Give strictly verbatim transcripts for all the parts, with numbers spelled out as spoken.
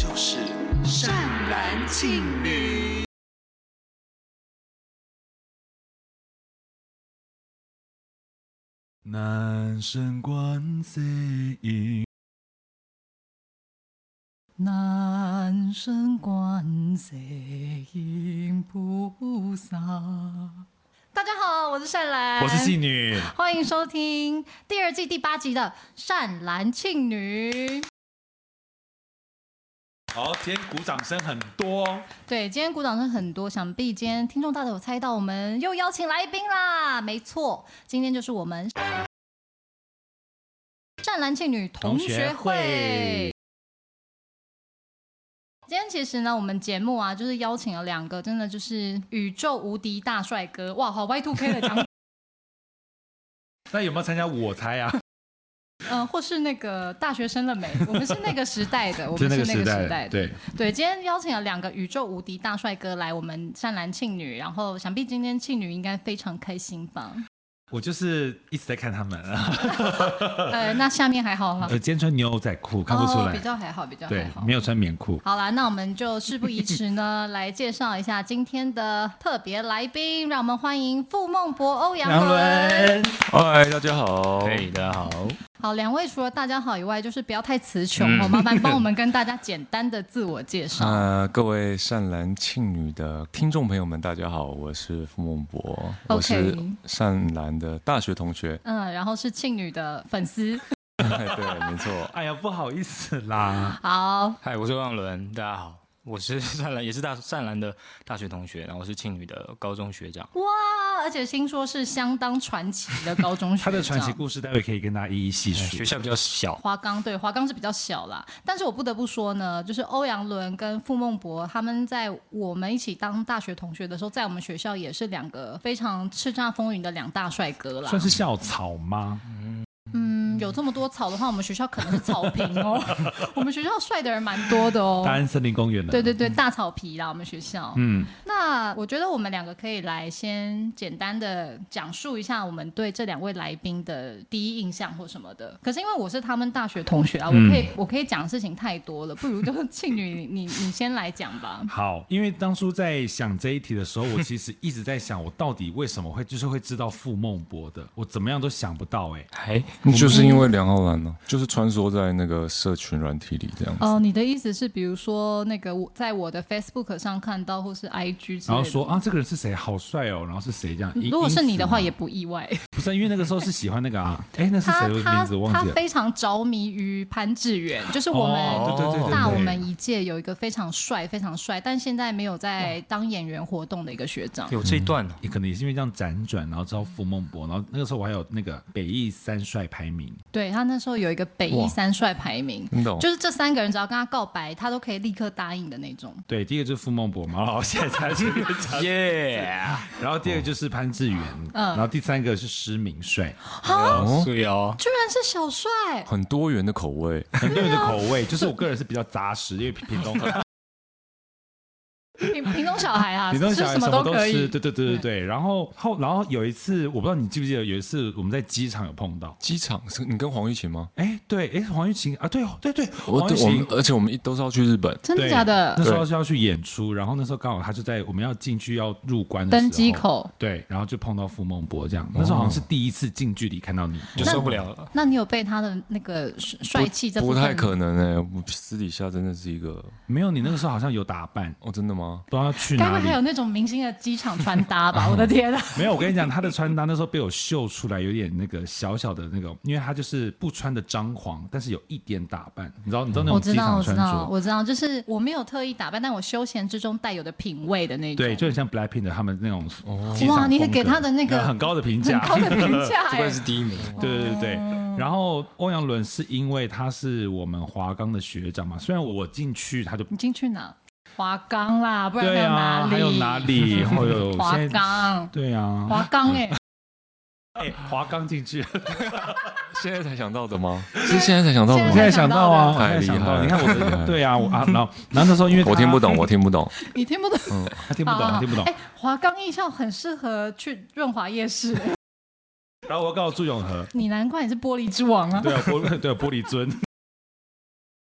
就是善男信女。 男神观世音， 男神观世音菩萨。大家好，我是善兰， 我是戏女， 欢迎收听第二季第八集的《善男信女》。 好，今天鼓掌声很多。 对，今天鼓掌声很多，想必今天听众大家有猜到，我们又邀请来宾啦。没错，今天就是我们善男信女同学会。今天其实呢，我们节目啊，就是邀请了两个真的就是宇宙无敌大帅哥，哇，好 Y 二 K 的讲。 那有没有参加我猜啊？ 嗯、呃，或是那个大学生了没？我们是那个时代的，我们是那个时代的。 对对，今天邀请了两个宇宙无敌大帅哥来我们善男信女，然后想必今天庆女应该非常开心吧？ 我就是一直在看他们啊。 呃，那下面还好吗？ 呃，今天穿牛仔裤看不出来， 哦，比较还好，比较还好， 对，没有穿棉裤。 好啦，那我们就事不宜迟呢，来介绍一下今天的特别来宾，让我们欢迎傅孟博、欧阳伦。 嗨，大家好。 嘿，大家好。 好，两位除了大家好以外，就是不要太词穷哦， 嗯、 麻烦帮我们跟大家简单的自我介绍。 呃，各位善男信女的听众朋友们，大家好，我是傅孟博， okay. 我是善男的大学同学， 嗯，然后是庆女的粉丝。 对，没错。 哎呀，不好意思啦。 好， 嗨，我是欧阳伦，大家好。我是善兰，也是大善兰的大学同学，然后我是庆女的高中学长。 哇，而且听说是相当传奇的高中学长。 他的传奇故事待会可以跟大家一一细数。 学校比较小， 华冈对华冈是比较小啦，但是我不得不说呢，就是欧阳伦跟傅孟博他们在我们一起当大学同学的时候，在我们学校也是两个非常叱咤风云的两大帅哥啦。 算是校草吗？ 嗯。嗯，有这么多草的话，我们学校可能是草坪哦。我们学校帅的人蛮多的哦。 大安森林公园的。 对对对，大草皮啦，我们学校。 嗯， 那我觉得我们两个可以来先简单的讲述一下我们对这两位来宾的第一印象或什么的。可是因为我是他们大学同学啊，我可以、嗯、我可以讲的事情太多了，不如就庆女你你先来讲吧。 好，因为当初在想这一题的时候，我其实一直在想，我到底为什么会就是会知道傅孟博的，我怎么样都想不到哎、欸。 就是因为梁浩然呢、啊，就是穿梭在那个社群软体里这样子。 哦，你的意思是，比如说那个我在我的 Facebook 上看到，或是 I G 之类的， 然后说啊，这个人是谁，好帅哦，然后是谁这样。 如果是你的话，也不意外。 不是，因为那个时候是喜欢那个啊，哎，那是谁的名字我忘记了。 他非常着迷于潘志远，就是我们大我们一届有一个非常帅、非常帅，但现在没有在当演员活动的一个学长。 有这一段、啊， 也、嗯、可能也是因为这样辗转，然后知道傅孟博，然后那个时候我还有那个北艺三帅排名。 对，他那时候有一个北艺三帅排名，就是这三个人只要跟他告白，他都可以立刻答应的那种。 对，第一个就是傅孟博嘛，然后现在才是耶。 然后第二个就是潘志远，嗯，然后第三个是施明帅。 哦，对哦， 居然是小帅， 很多元的口味， 很多元的口味，就是我个人是比较扎实，因为屏东。 屏屏东小孩啊， 屏东小孩什么都可以， 对对对对对。然后后然后有一次，我不知道你记不记得，有一次我们在机场有碰到。 机场是你跟黄玉琴吗？ 哎，对，哎，黄玉琴啊，对对对， 黄玉琴，而且我们都是要去日本， 真的假的？ 那时候是要去演出，然后那时候刚好他就在我们要进去要入关的时候， 登机口， 对，然后就碰到傅孟博这样。那时候好像是第一次近距离看到你， 就受不了了。 那你有被他的那个帅气这部分？ 不太可能哎、欸，我私底下真的是一个没有。你那个时候好像有打扮哦，真的吗？ 不知道要去哪里。 该不会还有那种明星的机场穿搭吧？我的天啊！ 没有，我跟你讲，他的穿搭那时候被我秀出来，有点那个小小的那个，因为他就是不穿的张狂，但是有一点打扮，你知道，你知道那种机场穿着， 我知道，我知道，就是我没有特意打扮，但我休闲之中带有的品味的那种， 对，就很像 Blackpink 的他们那种机场。哇，你给他的那个很高的评价， 很高的评价， 这关是第一名。 对对对对。然后欧阳伦是因为他是我们华冈的学长嘛，虽然我进去他就你进去哪？华冈啦，不然还有哪里？ 还有哪里？还有华冈， 对啊， 华冈哎， 哎，华冈进去， 现在才想到的吗？是现在才想到的吗？ 现在想到啊， 太厉害！ 你看我的，对啊，我啊，然后然后那时候因为我听不懂，我听不懂， 你听不懂， 嗯， 他听不懂，听不懂。 哎，华冈艺校很适合去润华夜市。 然后我告诉朱永和， 你难怪你是玻璃之王啊！ 对啊，玻对玻璃樽。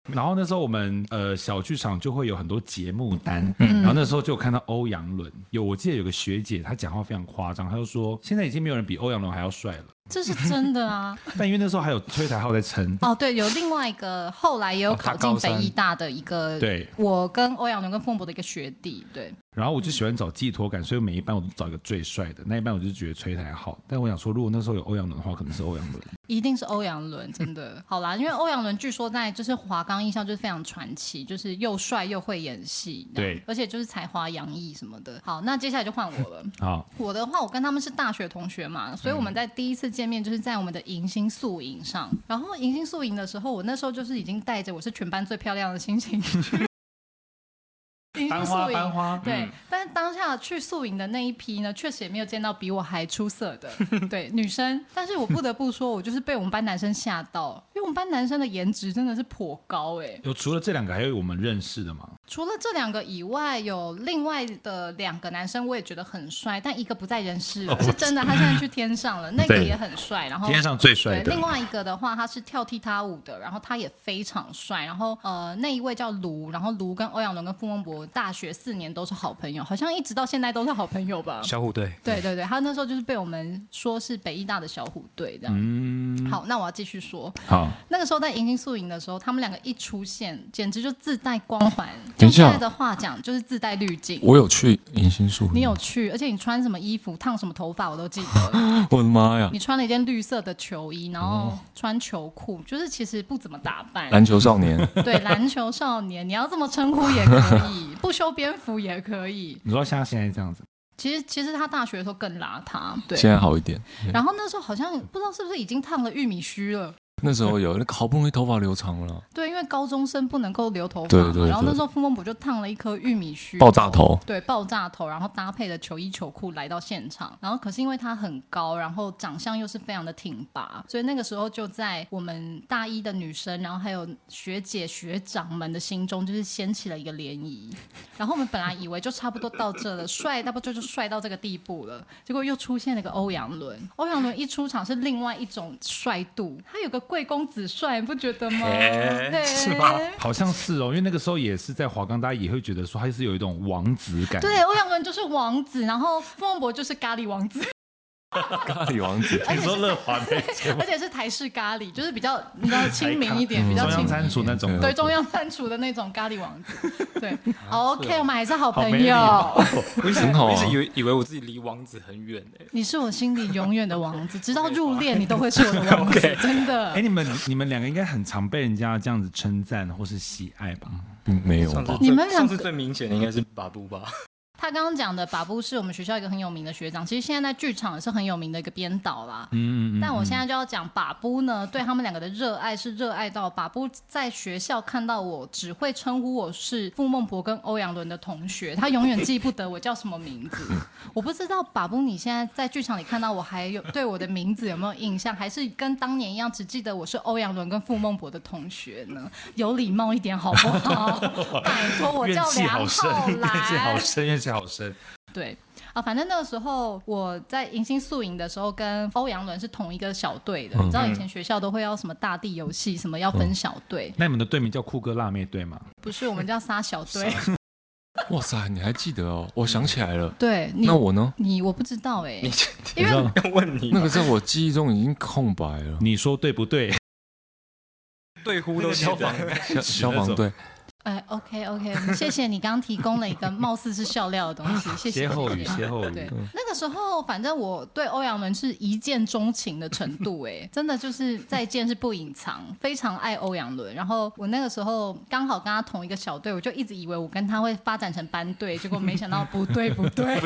然后那时候我们呃小剧场就会有很多节目单，嗯、然后那时候就有看到欧阳伦，有我记得有个学姐她讲话非常夸张，她就说现在已经没有人比欧阳伦还要帅了。 这是真的啊！ 但因为那时候还有崔台浩在撑哦，对，有另外一个后来也有考进北艺大的一个， 对， 我跟欧阳伦跟凤博的一个学弟，对。 然后我就喜欢找寄托感，所以每一班我都找一个最帅的，那一班我就觉得崔台浩。但我想说，如果那时候有欧阳伦的话，可能是欧阳伦， 一定是欧阳伦，真的。好啦，因为欧阳伦据说在就是华冈艺校就是非常传奇，就是又帅又会演戏， 对， 而且就是才华洋溢什么的。好，那接下来就换我了。 好， 我的话，我跟他们是大学同学嘛，所以我们在第一次见面就是在我们的迎新宿营上。然后迎新宿营的时候，我那时候就是已经带着我是全班最漂亮的心情去。 班花班花， 对、嗯，但是当下去宿营的那一批呢，确实也没有见到比我还出色的对女生，但是我不得不说，我就是被我们班男生吓到，因为我们班男生的颜值真的是颇高哎、欸。 有除了这两个，还有我们认识的吗？ 除了这两个以外，有另外的两个男生，我也觉得很帅，但一个不在人世了，哦、是真的，他现在去天上了，那个也很帅。然后天上最帅的。 另外一个的话，他是跳踢踏舞的，然后他也非常帅。然后呃，那一位叫卢，然后卢跟欧阳伦跟傅孟博大学四年都是好朋友，好像一直到现在都是好朋友吧。 小虎队。 对对对，他那时候就是被我们说是北艺大的小虎队这样。嗯，好，那我要继续说。 好， 那个时候在迎新宿营的时候，他们两个一出现，简直就自带光环。 等一下， 用现在的话讲，就是自带滤镜。 我有去迎新宿营， 你有去，而且你穿什么衣服、烫什么头发，我都记得。 我的妈呀！ 你穿了一件绿色的球衣，然后穿球裤，就是其实不怎么打扮。 篮球少年。 对，篮球少年，你要这么称呼也可以，不修边幅也可以。 你说像现在这样子。 其实，其实他大学的时候更邋遢，对， 现在好一点。 然后那时候好像不知道是不是已经烫了玉米须了。 那时候有那个好不容易头发留长了， 对，因为高中生不能够留头发嘛， 对对对， 然后那时候傅孟博就烫了一颗玉米须， 爆炸头， 对，爆炸头，然后搭配了球衣球裤来到现场，然后可是因为他很高，然后长相又是非常的挺拔，所以那个时候就在我们大一的女生，然后还有学姐学长们的心中，就是掀起了一个涟漪。然后我们本来以为就差不多到这了，帅大不就就帅到这个地步了，结果又出现了一个欧阳伦，欧阳伦一出场是另外一种帅度，他有个贵公子帅，你不觉得吗？ 欸、是吗？ 好像是哦，因为那个时候也是在华冈，大家也会觉得说他是有一种王子感。 对，欧阳伦就是王子，然后傅孟博就是咖喱王子。 咖喱王子， 你说乐华那节而且是台式咖喱，就是比较你知道亲民一点，比较中央餐厨那种， 对，中央餐厨的那种咖喱王子。对，OK，我们还是好朋友。 我很好啊， 我一直以为以为我自己离王子很远诶。 你是我心里永远的王子，直到入殓你都会是我的王子，真的。 哎，你们你们两个应该很常被人家这样子称赞或是喜爱吧？ 嗯，没有吧？ 你们两个上次最明显的应该是巴布吧。 他刚刚讲的把布是我们学校一个很有名的学长，其实现在在剧场也是很有名的一个编导啦。嗯嗯嗯。但我现在就要讲把布呢，对他们两个的热爱是热爱到把布在学校看到我只会称呼我是傅孟博跟欧阳伦的同学，他永远记不得我叫什么名字。我不知道把布你现在在剧场里看到我还有对我的名字有没有印象，还是跟当年一样只记得我是欧阳伦跟傅孟博的同学呢？有礼貌一点好不好？拜托，我叫梁浩然。 怨气好深，怨气好深。 对啊，反正那个时候我在迎新宿营的时候，跟欧阳伦是同一个小队的。嗯、你知道以前学校都会要什么大地游戏，什么要分小队、嗯。 那你们的队名叫酷哥辣妹队吗？ 不是，我们叫仨小队。 哇塞，你还记得哦？我想起来了。 对， 那我呢？ 你我不知道哎、欸， 因为要问你， 那个在我记忆中已经空白了。 你说对不对？ 对呼都消防消防队。 哎 ，OK OK， 谢谢你刚刚提供了一个貌似是笑料的东西，谢谢。 歇后语，歇后语。 对，那个时候反正我对欧阳伦是一见钟情的程度，哎，真的就是再见是不隐藏，非常爱欧阳伦。然后我那个时候刚好跟他同一个小队，我就一直以为我跟他会发展成班队，结果没想到不对不对。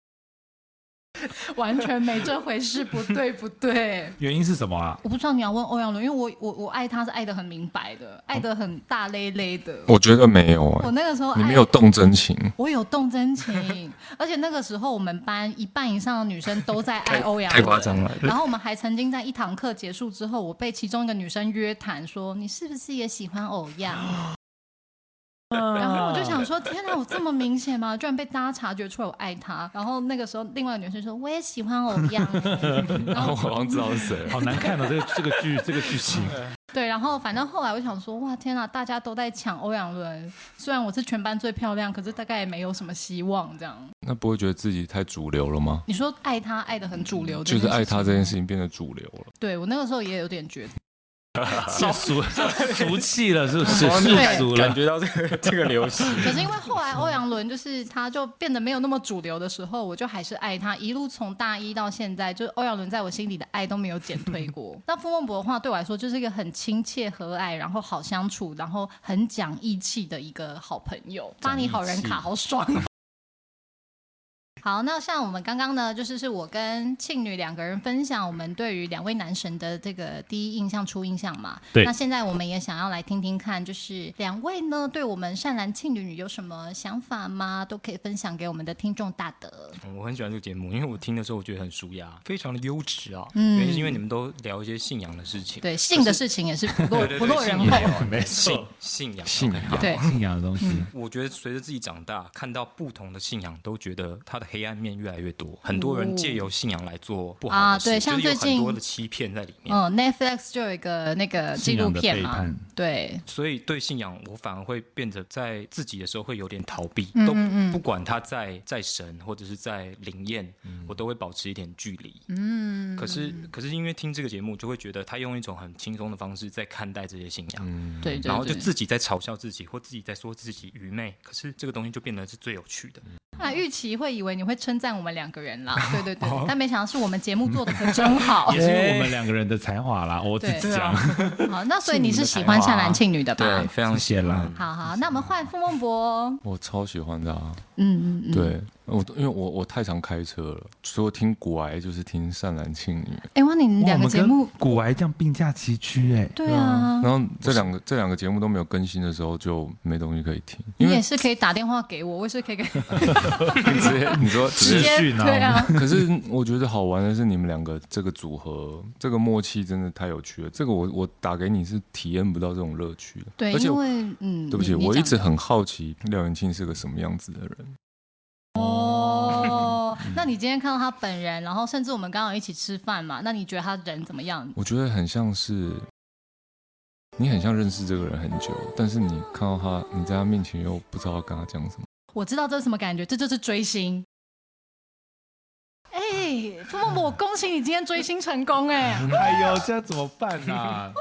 完全没这回事，不对不对。 原因是什么啊？ 我不知道，你要问欧阳伦，因为我我我爱他是爱得很明白的，爱得很大咧咧的。 我觉得没有、欸， 我那个时候你没有动真情， 我有动真情，而且那个时候我们班一半以上的女生都在爱欧阳伦， 太夸张了。 然后我们还曾经在一堂课结束之后，我被其中一个女生约谈说：“你是不是也喜欢偶样？”然后我就想想说，天哪，我这么明显吗？居然被大家察觉出来我爱他。然后那个时候，另外一个女生说，我也喜欢偶像、欸。 然后我好像知道是谁， 好难看哦，这个这个剧这个剧情。 对，然后反正后来我想说，哇，天哪，大家都在抢欧阳伦，虽然我是全班最漂亮，可是大概也没有什么希望这样。 那不会觉得自己太主流了吗？ 你说爱他爱得很主流， 就是爱他这件事情变得主流了。 对，我那个时候也有点觉得。 是俗俗气了，是不是？ 世俗了， 感觉到这个这个流行。 可是因为后来欧阳伦就是他就变得没有那么主流的时候，我就还是爱他，一路从大一到现在，就是欧阳伦在我心里的爱都没有减退过。那傅孟博的话对我来说就是一个很亲切和蔼，然后好相处，然后很讲义气的一个好朋友。发你好人卡好爽。好，那像我们刚刚呢，就是是我跟庆女两个人分享我们对于两位男神的这个第一印象、初印象嘛。 对。 那现在我们也想要来听听看，就是两位呢对我们善男信女有什么想法吗？都可以分享给我们的听众大德。 嗯、我很喜欢这个节目，因为我听的时候我觉得很舒压，非常的优质啊。嗯。原因是因为你们都聊一些信仰的事情。 对，性的事情也是不落不落人后。 没错， 信仰信仰对信仰的东西、嗯。 我觉得随着自己长大，看到不同的信仰，都觉得它的黑暗面越来越多，很多人借由信仰来做不好的事， 啊、对，像最近就是有很多的欺骗在里面。 嗯 ，Netflix 就有一个那个纪录片嘛，对， 所以对信仰我反而会变得在自己的时候会有点逃避， 嗯都嗯不管他在在神或者是在灵验、嗯，我都会保持一点距离。 嗯， 可是可是因为听这个节目，就会觉得他用一种很轻松的方式在看待这些信仰， 嗯、对, 对, 对， 然后就自己在嘲笑自己，或自己在说自己愚昧。可是这个东西就变得是最有趣的。 那预期会以为你会称赞我们两个人啦，对对对，哦、但没想到是我们节目做的可真好， 也是因为我们两个人的才华啦，我自己讲。 好，那所以你是喜欢善男信女的吧？ 对，非常谢啦。 好好，那我们换傅孟博。 我超喜欢的啊， 嗯嗯嗯， 对。我因为我我太常开车了，所以我听古癌就是听善男信女。 哎哇，你两个节目古癌这样并驾齐驱哎。 对啊。 然后这两个这两个节目都没有更新的时候，就没东西可以听。 你也是可以打电话给我，我也是可以给。 你直接你说直接对啊。 可是我觉得好玩的是你们两个这个组合，这个默契真的太有趣了。这个我我打给你是体验不到这种乐趣的。 对， 而且因为嗯， 对不起，我一直很好奇廖元庆是个什么样子的人。 哦，那你今天看到他本人，然后甚至我们刚刚一起吃饭嘛，那你觉得他人怎么样？ 我觉得很像是你很像认识这个人很久，但是你看到他，你在他面前又不知道要跟他讲什么。 我知道这是什么感觉，这就是追星。哎，傅孟博，我恭喜你今天追星成功哎！ 哎呦，这样怎么办啊？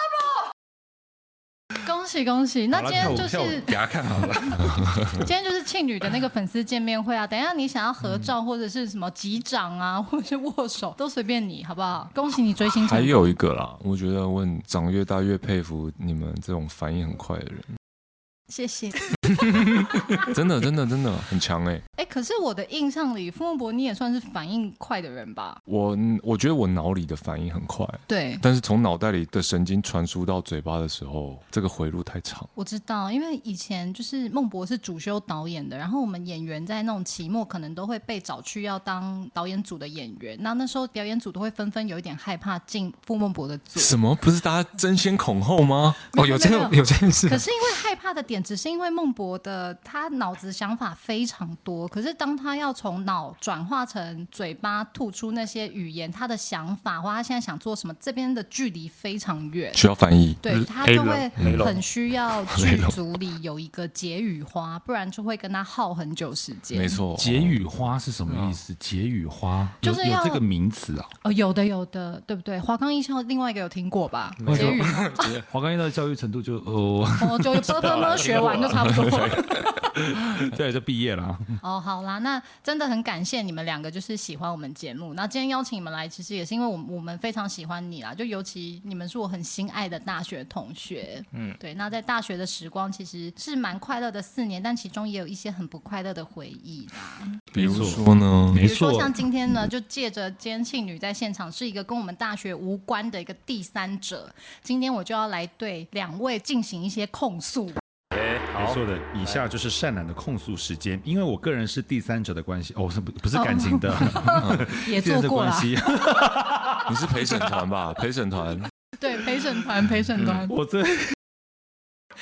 恭喜恭喜！那今天就是给他看好了。 今天就是庆女的那个粉丝见面会啊，等一下你想要合照或者是什么击掌啊，或者是握手，都随便你，好不好？恭喜你追星成功。 还有一个啦，我觉得我长越大越佩服你们这种反应很快的人。 谢谢。 真的真的真的很强哎、欸！ 哎、欸，可是我的印象里，傅孟博你也算是反应快的人吧？ 我我觉得我脑里的反应很快， 对， 但是从脑袋里的神经传输到嘴巴的时候，这个回路太长。 我知道，因为以前就是孟博是主修导演的，然后我们演员在那种期末可能都会被找去要当导演组的演员，那那时候表演组都会纷纷有一点害怕进傅孟博的组。 什么？不是大家争先恐后吗？ 哦，有这有这件事。 可是因为害怕的点，只是因为孟博的他脑子想法非常多，可是当他要从脑转化成嘴巴吐出那些语言，他的想法或他现在想做什么，这边的距离非常远， 需要翻译。 对，他就会很需要剧组里有一个解语花，不然就会跟他耗很久时间。 没错， 解语花是什么意思？解语花就是有这个名词啊？ 哦，有的有的，对不对？华冈艺校另外一个有听过吧？解语花， 华冈艺校的教育程度就哦， 哦，就啵啵啵学完就差不多。 对，就毕业了。 哦，好啦，那真的很感谢你们两个，就是喜欢我们节目。那今天邀请你们来，其实也是因为我们我们非常喜欢你啦，就尤其你们是我很心爱的大学同学。嗯，对。那在大学的时光其实是蛮快乐的四年，但其中也有一些很不快乐的回忆啦。 比如说呢？ 没错， 比如说像今天呢，就借着今天庆女在现场是一个跟我们大学无关的一个第三者，今天我就要来对两位进行一些控诉。 没错的，以下就是善男的控诉时间。因为我个人是第三者的关系，哦，不不是感情的， 哦、也做过了。 你是陪审团吧？陪审团， 对，陪审团，陪审团。 我这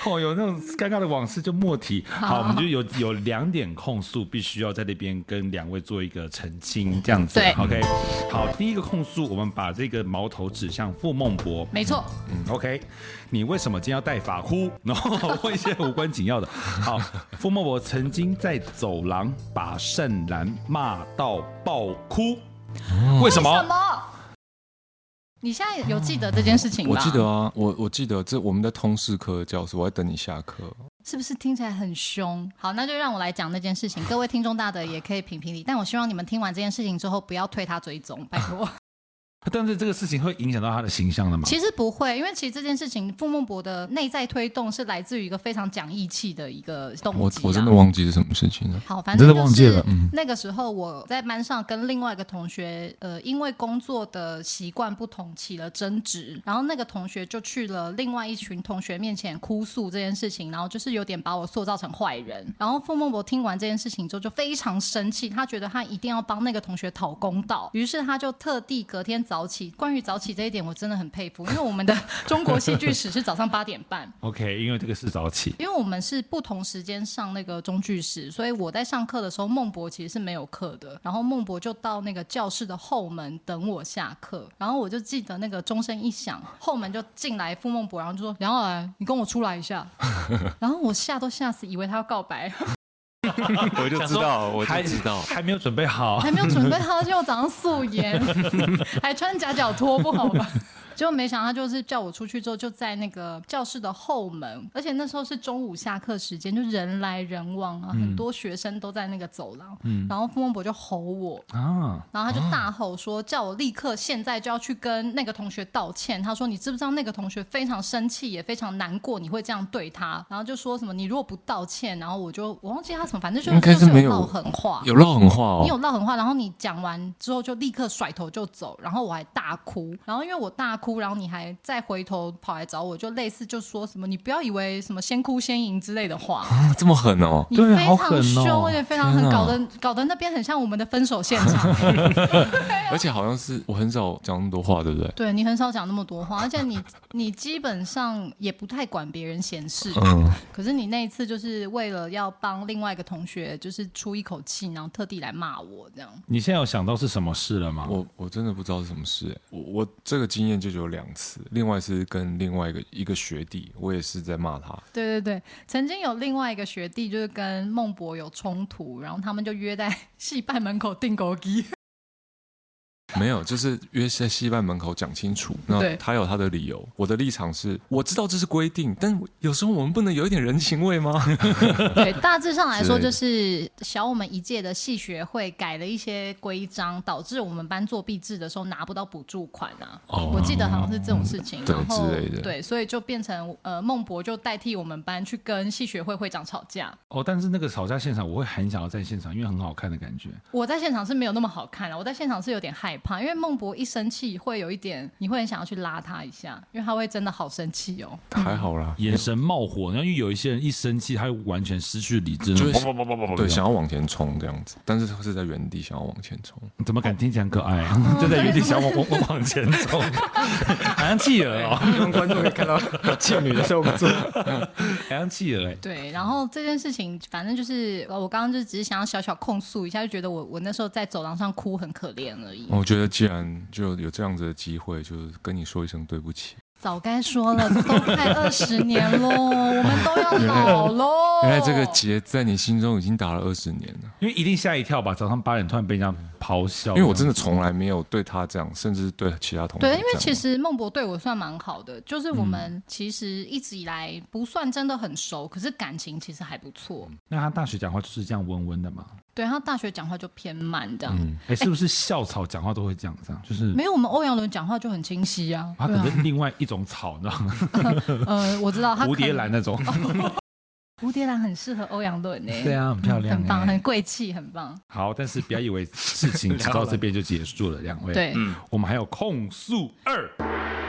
哦，有那种尴尬的往事就莫提。好，我们就有有两点控诉，必须要在那边跟两位做一个澄清，这样子。 对 ，OK。好，第一个控诉，我们把这个矛头指向傅孟博。 没错。 嗯 ，OK。你为什么今天要戴发箍？然后问一些无关紧要的。好，傅孟博曾经在走廊把盛兰骂到爆哭，为什么？ 为什么？你现在有记得这件事情吗？ 我记得啊，我我记得这我们在通识课的教室，我在等你下课。 是不是听起来很凶？好，那就让我来讲那件事情。各位听众大的也可以评评理，但我希望你们听完这件事情之后，不要推他追踪，拜托。 但是这个事情会影响到他的形象的吗？ 其实不会，因为其实这件事情，傅孟博的内在推动是来自于一个非常讲义气的一个动机、啊。 我我真的忘记是什么事情了。 好，反正真的忘记了。 嗯，那个时候我在班上跟另外一个同学，呃，因为工作的习惯不同起了争执，然后那个同学就去了另外一群同学面前哭诉这件事情，然后就是有点把我塑造成坏人。然后傅孟博听完这件事情之后就非常生气，他觉得他一定要帮那个同学讨公道，于是他就特地隔天早起。关于早起这一点我真的很佩服，因为我们的中国戏剧史是早上八点半 OK， 因为这个是早起， 因为我们是不同时间上那个中剧史，所以我在上课的时候孟博其实是没有课的，然后孟博就到那个教室的后门等我下课，然后我就记得那个钟声一响，后门就进来傅孟博，然后就说梁浩然你跟我出来一下然后我吓都吓死，以为他要告白我就知道，我就知道， 还没有准备好， 还没有准备好，结果早上素颜还穿夹脚拖，不好吧？结果没想到他就是叫我出去之后，就在那个教室的后门，而且那时候是中午下课时间，就人来人往啊，嗯、很多学生都在那个走廊。嗯、然后傅孟博就吼我啊，然后他就大吼说，叫我立刻现在就要去跟那个同学道歉。他说你知不知道那个同学非常生气，也非常难过，你会这样对他。然后就说什么你如果不道歉，然后我就我忘记他什么，反正就应该是没有唠狠话， 有唠狠话哦。 你有唠狠话，然后你讲完之后就立刻甩头就走，然后我还大哭，然后因为我大哭，然后你还再回头跑来找我，就类似就说什么你不要以为什么先哭先赢之类的话啊，这么狠哦， 你非常好狠凶， 哦， 而且非常狠，搞得搞得那边很像我们的分手现场而且好像是我很少讲那么多话，对不对？ 对，你很少讲那么多话，而且你你基本上也不太管别人闲事， 嗯， 可是你那一次就是为了要帮另外一个同学就是出一口气，然后特地来骂我这样。 你现在有想到是什么事了吗？ 我我真的不知道是什么事，我我这个经验就有两次，另外是跟另外一个一个学弟，我也是在骂他。 对对对，曾经有另外一个学弟就是跟孟博有冲突，然后他们就约在戏班门口订狗机。 没有，就是约在戏班门口讲清楚。那他有他的理由，我的立场是，我知道这是规定，但有时候我们不能有一点人情味吗？ 对，大致上来说就是小我们一届的系学会改了一些规章，导致我们班作弊制的时候拿不到补助款啊。哦、我记得好像是这种事情， 对然后之类的。 对，所以就变成呃孟博就代替我们班去跟系学会会长吵架。 哦，但是那个吵架现场，我会很想要在现场，因为很好看的感觉。 我在现场是没有那么好看了，我在现场是有点害怕，因为孟博一生气会有一点，你会很想要去拉他一下，因为他会真的好生气哦。 还好啦， 眼神冒火，然后因为有一些人一生气，他会完全失去理智， 就是对想要往前冲这样子，但是是在原地想要往前冲。 怎么敢听起来很可爱啊？就在原地想往往往前冲，好像企鹅哦。 希望观众可以看到庆女的动作， 好像企鹅哎。 对，然后这件事情反正就是我刚刚就只是想要小小控诉一下，就觉得我我那时候在走廊上哭很可怜而已。 我觉得既然就有这样子的机会，就跟你说一声对不起。 早该说了，这都快二十年喽，我们都要老喽。 原来这个结在你心中已经打了二十年了， 因为一定吓一跳吧？早上八点突然被人家咆哮， 因为我真的从来没有对他这样，甚至对其他同学这样。 对，因为其实孟博对我算蛮好的，就是我们其实一直以来不算真的很熟，可是感情其实还不错。 那他大学讲话就是这样温温的吗？ 对，他大学讲话就偏慢这样。哎、 嗯欸，是不是校草讲话都会这样？这样就是没有，我们欧阳伦讲话就很清晰啊。 他可能是另外一种草，你知道吗？ 呃，我知道他蝴蝶兰那种。 蝴蝶兰很适合欧阳伦诶。 对啊，很漂亮、欸， 很棒，很贵气，很棒。 好，但是不要以为事情只到这边就结束了，两位。 对、 嗯，我们还有控诉二。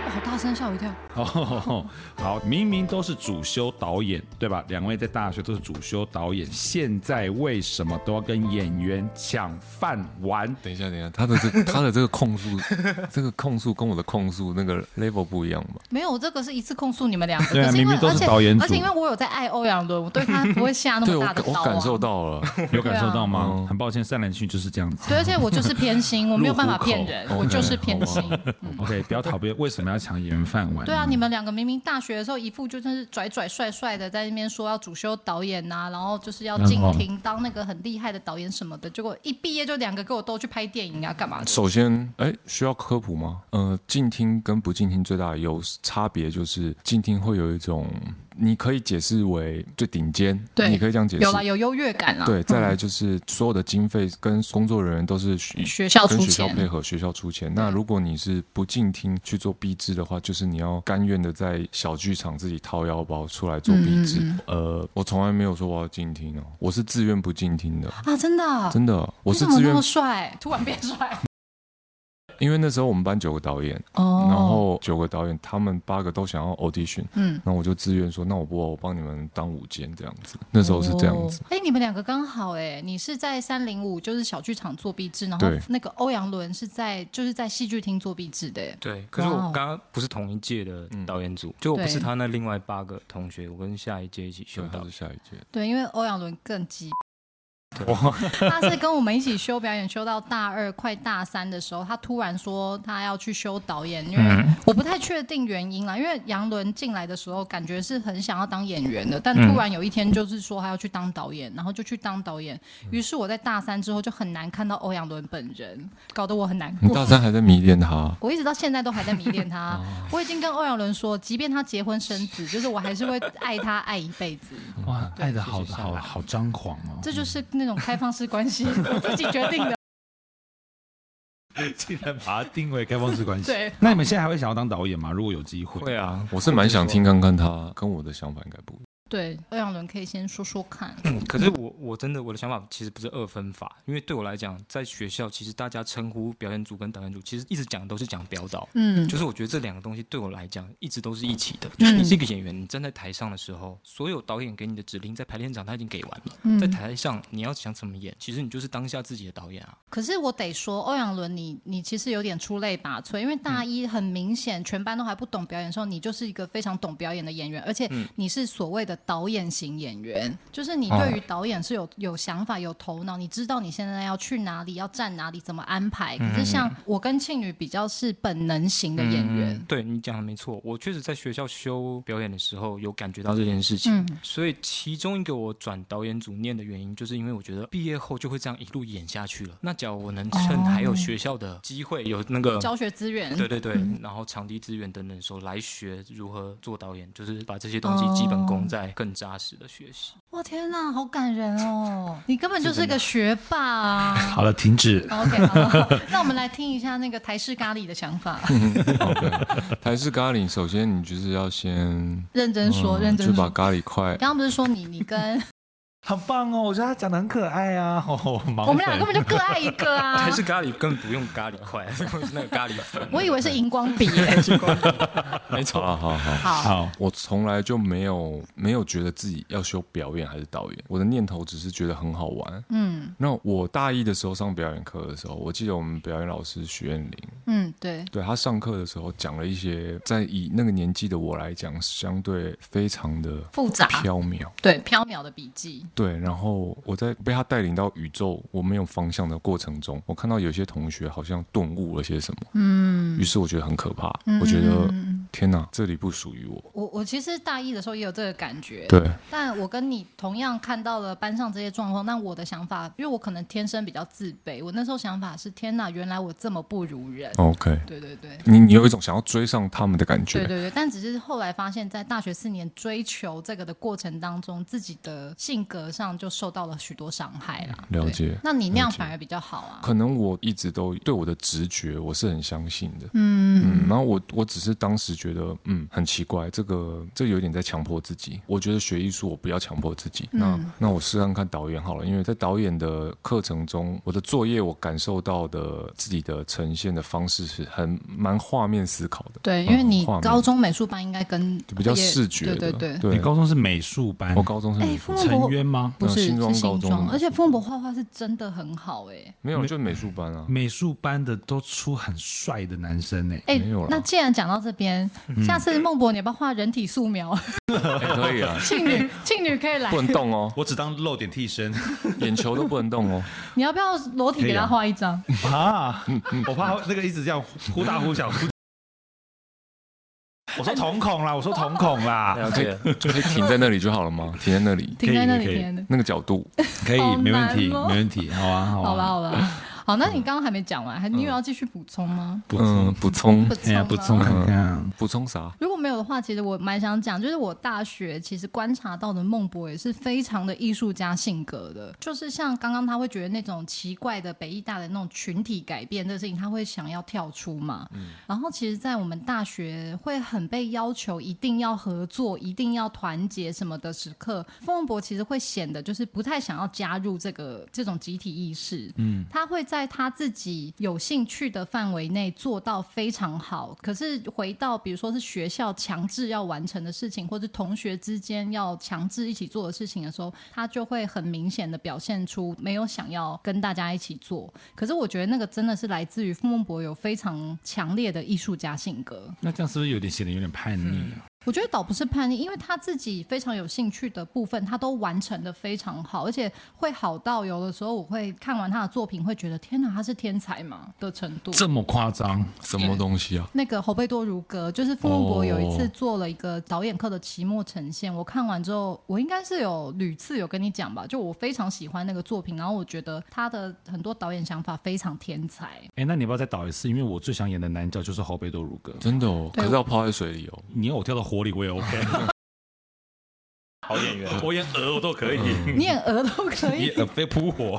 哦，好大声，吓我一跳。 哦，好，明明都是主修导演，对吧？两位在大学都是主修导演，现在为什么都要跟演员抢饭碗？ 等一下，等一下，他的这他的这个控诉，这个控诉跟我的控诉那个 level 不一样嘛？ 没有，这个是一次控诉你们两个。 对啊， 可是因为明明都是导演组， 而且因为我有在爱欧阳伦，我对他不会下那么大的刀、啊、 对我我感受到了， 有感受到吗？ 啊、 很抱歉，善男信就是这样子。 对，而且我就是偏心，我没有办法骗人，我就是偏心。 嗯、OK， 不要讨论为什么要抢演员饭碗。 对啊，你们两个明明大学的时候一副就真是拽拽帅帅的，在那边说要主修导演呐、啊，然后就是要进庭当那个很厉害的导演什么的，结果一毕业就两个给我都去拍电影啊，干嘛的？ 首先，哎，需要科普吗？呃，进厅跟不进厅最大的优差别就是进厅会有一种。你可以解释为最顶尖， 对， 你可以这样解释， 有啦，有优越感啦。 对，再来就是所有的经费跟工作人员都是学校出钱， 跟学校配合，学校出钱。那如果你是不进厅去做毕制的话，就是你要甘愿的在小剧场自己掏腰包出来做毕制。嗯嗯嗯呃，我从来没有说我要进厅哦，我是自愿不进厅的啊，真的、啊， 真的，我是自愿。 你怎么那么帅？突然变帅。 因为那时候我们班九个导演，哦，然后九个导演，他们八个都想要 audition，嗯，那我就自愿说，那我不，我帮你们当舞监这样子。那时候是这样子。 哎、哦，你们两个刚好哎，你是在三零五就是小剧场做毕制，然后那个欧阳伦是在就是在戏剧厅做毕制的。 对，可是我刚刚不是同一届的导演组，就我不是他那另外八个同学，我跟下一届一起修到。 是下一届。 对，因为欧阳伦更鸡。他是跟我们一起修表演，修到大二快大三的时候，他突然说他要去修导演，因为我不太确定原因啦。因为杨伦进来的时候，感觉是很想要当演员的，但突然有一天就是说他要去当导演，然后就去当导演。于是我在大三之后就很难看到欧阳伦本人，搞得我很难过。 你大三还在迷恋他？ 我一直到现在都还在迷恋他。我已经跟欧阳伦说，即便他结婚生子，就是我还是会爱他爱一辈子。 哇，爱的好好好张狂哦！ 这就是那种开放式关系，我自己决定的。 竟然把它定为开放式关系。 对， 那你们现在还会想要当导演吗？如果有机会？ 会啊， 我是蛮想听看看他，跟我的想法应该不一样。 对，欧阳伦可以先说说看。 嗯，可是我我真的我的想法其实不是二分法，因为对我来讲，在学校其实大家称呼表演组跟导演组，其实一直讲都是讲表导。嗯，就是我觉得这两个东西对我来讲一直都是一起的。就是你是一个演员，你站在台上的时候，所有导演给你的指令在排练场他已经给完了，嗯、在台上你要想怎么演，其实你就是当下自己的导演啊。 可是我得说，欧阳伦你你其实有点出类拔萃，因为大一很明显、嗯、全班都还不懂表演的时候，你就是一个非常懂表演的演员，而且你是所谓的导演型演员，就是你对于导演是有有想法、有头脑，你知道你现在要去哪里、要站哪里、怎么安排。可是像我跟庆女比较是本能型的演员。 嗯、对你讲的没错，我确实在学校修表演的时候有感觉到这件事情，嗯、所以其中一个我转导演组念的原因，就是因为我觉得毕业后就会这样一路演下去了。那假如我能趁还有学校的机会，有那个教学资源， 对对对，嗯、然后场地资源等等，说来学如何做导演，就是把这些东西基本功再更扎实的学习。 哇天哪，好感人哦！你根本就是个学霸啊！ 好了，停止。 OK， 好, 好，那我们来听一下那个台式咖喱的想法。 OK， 台式咖喱，首先你就是要先认真说，嗯、认真说， 就把咖喱块。 刚刚不是说你你跟。 很棒哦，我觉得他讲得很可爱啊。哦、 我们俩根本就各爱一个啊。 台式咖喱根本不用咖喱块，是那个咖喱粉。 我以为是荧光笔耶。 没错。 好好好好好，我从来就没有没有觉得自己要修表演还是导演，我的念头只是觉得很好玩。嗯，那我大一的时候上表演课的时候，我记得我们表演老师徐彦霖， 嗯，对， 对他上课的时候讲了一些，在以那个年纪的我来讲，相对非常的复杂、 缥缈， 对，缥缈的笔记。 对，然后我在被他带领到宇宙我没有方向的过程中，我看到有些同学好像顿悟了些什么，嗯，于是我觉得很可怕，嗯、我觉得天哪，这里不属于我。 我我其实大一的时候也有这个感觉， 对， 但我跟你同样看到了班上这些状况，但我的想法，因为我可能天生比较自卑，我那时候想法是天哪，原来我这么不如人。 OK， 对对对， 你你有一种想要追上他们的感觉， 对对对，但只是后来发现，在大学四年追求这个的过程当中，自己的性格。 格上就受到了许多伤害啦。 了解。 那你那样反而比较好啊。 可能我一直都对我的直觉我是很相信的，嗯嗯，然后我我只是当时觉得嗯很奇怪，这个这有点在强迫自己。我觉得学艺术我不要强迫自己，嗯、那那我试看看导演好了，因为在导演的课程中，我的作业我感受到的自己的呈现的方式是很蛮画面思考的。 对，因为你高中美术班应该跟比较视觉的， 对对对。 对你高中是美术班， 我高中是美术班， 成渊吗？ 不是， 新庄是新庄，而且傅孟博画画是真的很好哎、欸。 没有，就是美术班啊。 美术班的都出很帅的男生哎、 欸。 没有啦。 那既然讲到这边，嗯、下次孟博你要不要画人体素描？ 欸、可以啊。 庆女，庆女可以来。 不能动哦， 我只当露点替身， 眼球都不能动哦。 你要不要裸体给他画一张啊？我怕那个一直这样忽大忽小。我说瞳孔啦，我说瞳孔啦， 可以就可以停在那里就好了吗？停在那里， 停在那里，停在那里， 那个角度可以，没问题，没问题，好啊，好啊， 好吧，好吧。好，那你刚刚还没讲完，还你有要继续补充吗？ 嗯，补充， 补充看看， 补充啥？ 如果没有的话，其实我蛮想讲，就是我大学其实观察到的孟博也是非常的艺术家性格的，就是像刚刚他会觉得那种奇怪的北艺大的那种群体改变这个事情，他会想要跳出嘛。嗯、然后其实，在我们大学会很被要求一定要合作、一定要团结什么的时刻，傅孟博其实会显得就是不太想要加入这个这种集体意识。嗯，他会在在他自己有兴趣的范围内做到非常好，可是回到比如说是学校强制要完成的事情，或者同学之间要强制一起做的事情的时候，他就会很明显的表现出没有想要跟大家一起做。可是我觉得那个真的是来自于傅孟博有非常强烈的艺术家性格。 那这样是不是有点显得有点叛逆、嗯我觉得倒不是叛逆，因为他自己非常有兴趣的部分他都完成的非常好，而且会好到有的时候我会看完他的作品会觉得天哪，他是天才吗的程度。 这么夸张？ 什么东西啊？ 那个侯贝多如歌，就是傅孟博有一次做了一个导演课的期末呈现、哦、我看完之后我应该是有屡次有跟你讲吧，就我非常喜欢那个作品，然后我觉得他的很多导演想法非常天才。 哎，那你要不要再导一次？因为我最想演的男角就是侯贝多如歌。 真的哦？可是要泡在水里哦。 你要我跳到火里我也 OK。好演员，我演鹅我都可以， 你演鹅都可以， 你演鹅飞扑火。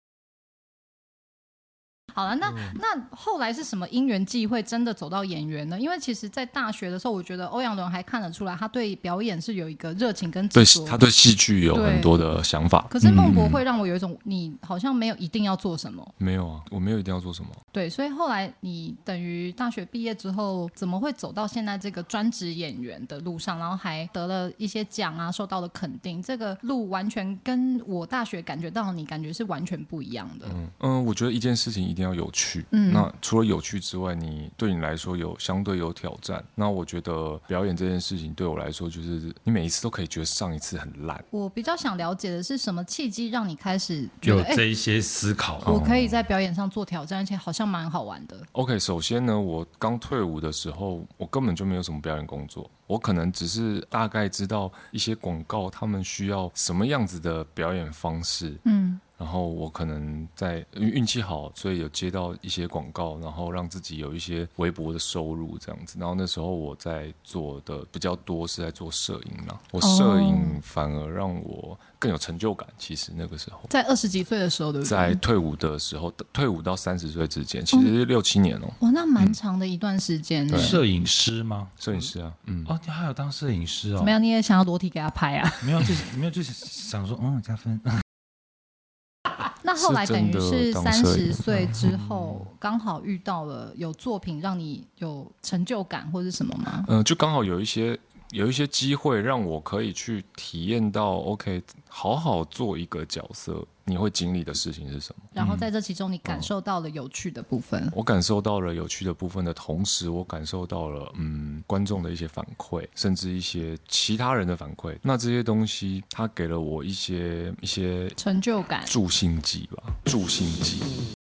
好了，那、嗯、那后来是什么因缘际会真的走到演员呢？因为其实在大学的时候我觉得欧阳伦还看得出来他对表演是有一个热情跟执着， 对他对戏剧有很多的想法。 可是孟博会让我有一种、嗯、你好像没有一定要做什么。 没有啊，我没有一定要做什么。 对，所以后来你等于大学毕业之后怎么会走到现在这个专职演员的路上，然后还得了一些奖啊，受到了肯定，这个路完全跟我大学感觉到你感觉是完全不一样的。 嗯嗯，我觉得一件事情一定要有趣，嗯，那除了有趣之外，你对你来说有相对有挑战。那我觉得表演这件事情对我来说，就是你每一次都可以觉得上一次很烂。 我比较想了解的是什么契机让你开始觉得有这一些思考、 欸、我可以在表演上做挑战，而且好像蛮好玩的。 OK， 首先呢，我刚退伍的时候我根本就没有什么表演工作，我可能只是大概知道一些广告他们需要什么样子的表演方式，嗯，然后我可能在运气好，所以有接到一些广告，然后让自己有一些微薄的收入这样子。然后那时候我在做的比较多是在做摄影啦，我摄影反而让我更有成就感。其实那个时候在二十几岁的时候，对不对？ 在退伍的时候，退伍到三十岁之间，其实六七年哦、喔。 哇，那蛮长的一段时间。 嗯、摄影师吗？ 摄影师啊，嗯。 哦，你还有当摄影师哦？ 怎么样？你也想要裸体给他拍啊？ 没有，就是没有，就是想说，嗯，加分。 那后来等于是三十岁之后，刚好遇到了有作品让你有成就感或是什么吗？ 嗯、呃，就刚好有一些有一些机会让我可以去体验到 ，OK， 好好做一个角色，你会经历的事情是什么？ 然后在这其中，你感受到了有趣的部分。嗯、 我感受到了有趣的部分的同时，我感受到了嗯观众的一些反馈，甚至一些其他人的反馈。那这些东西，它给了我一些一些成就感、 助兴剂吧，助兴剂。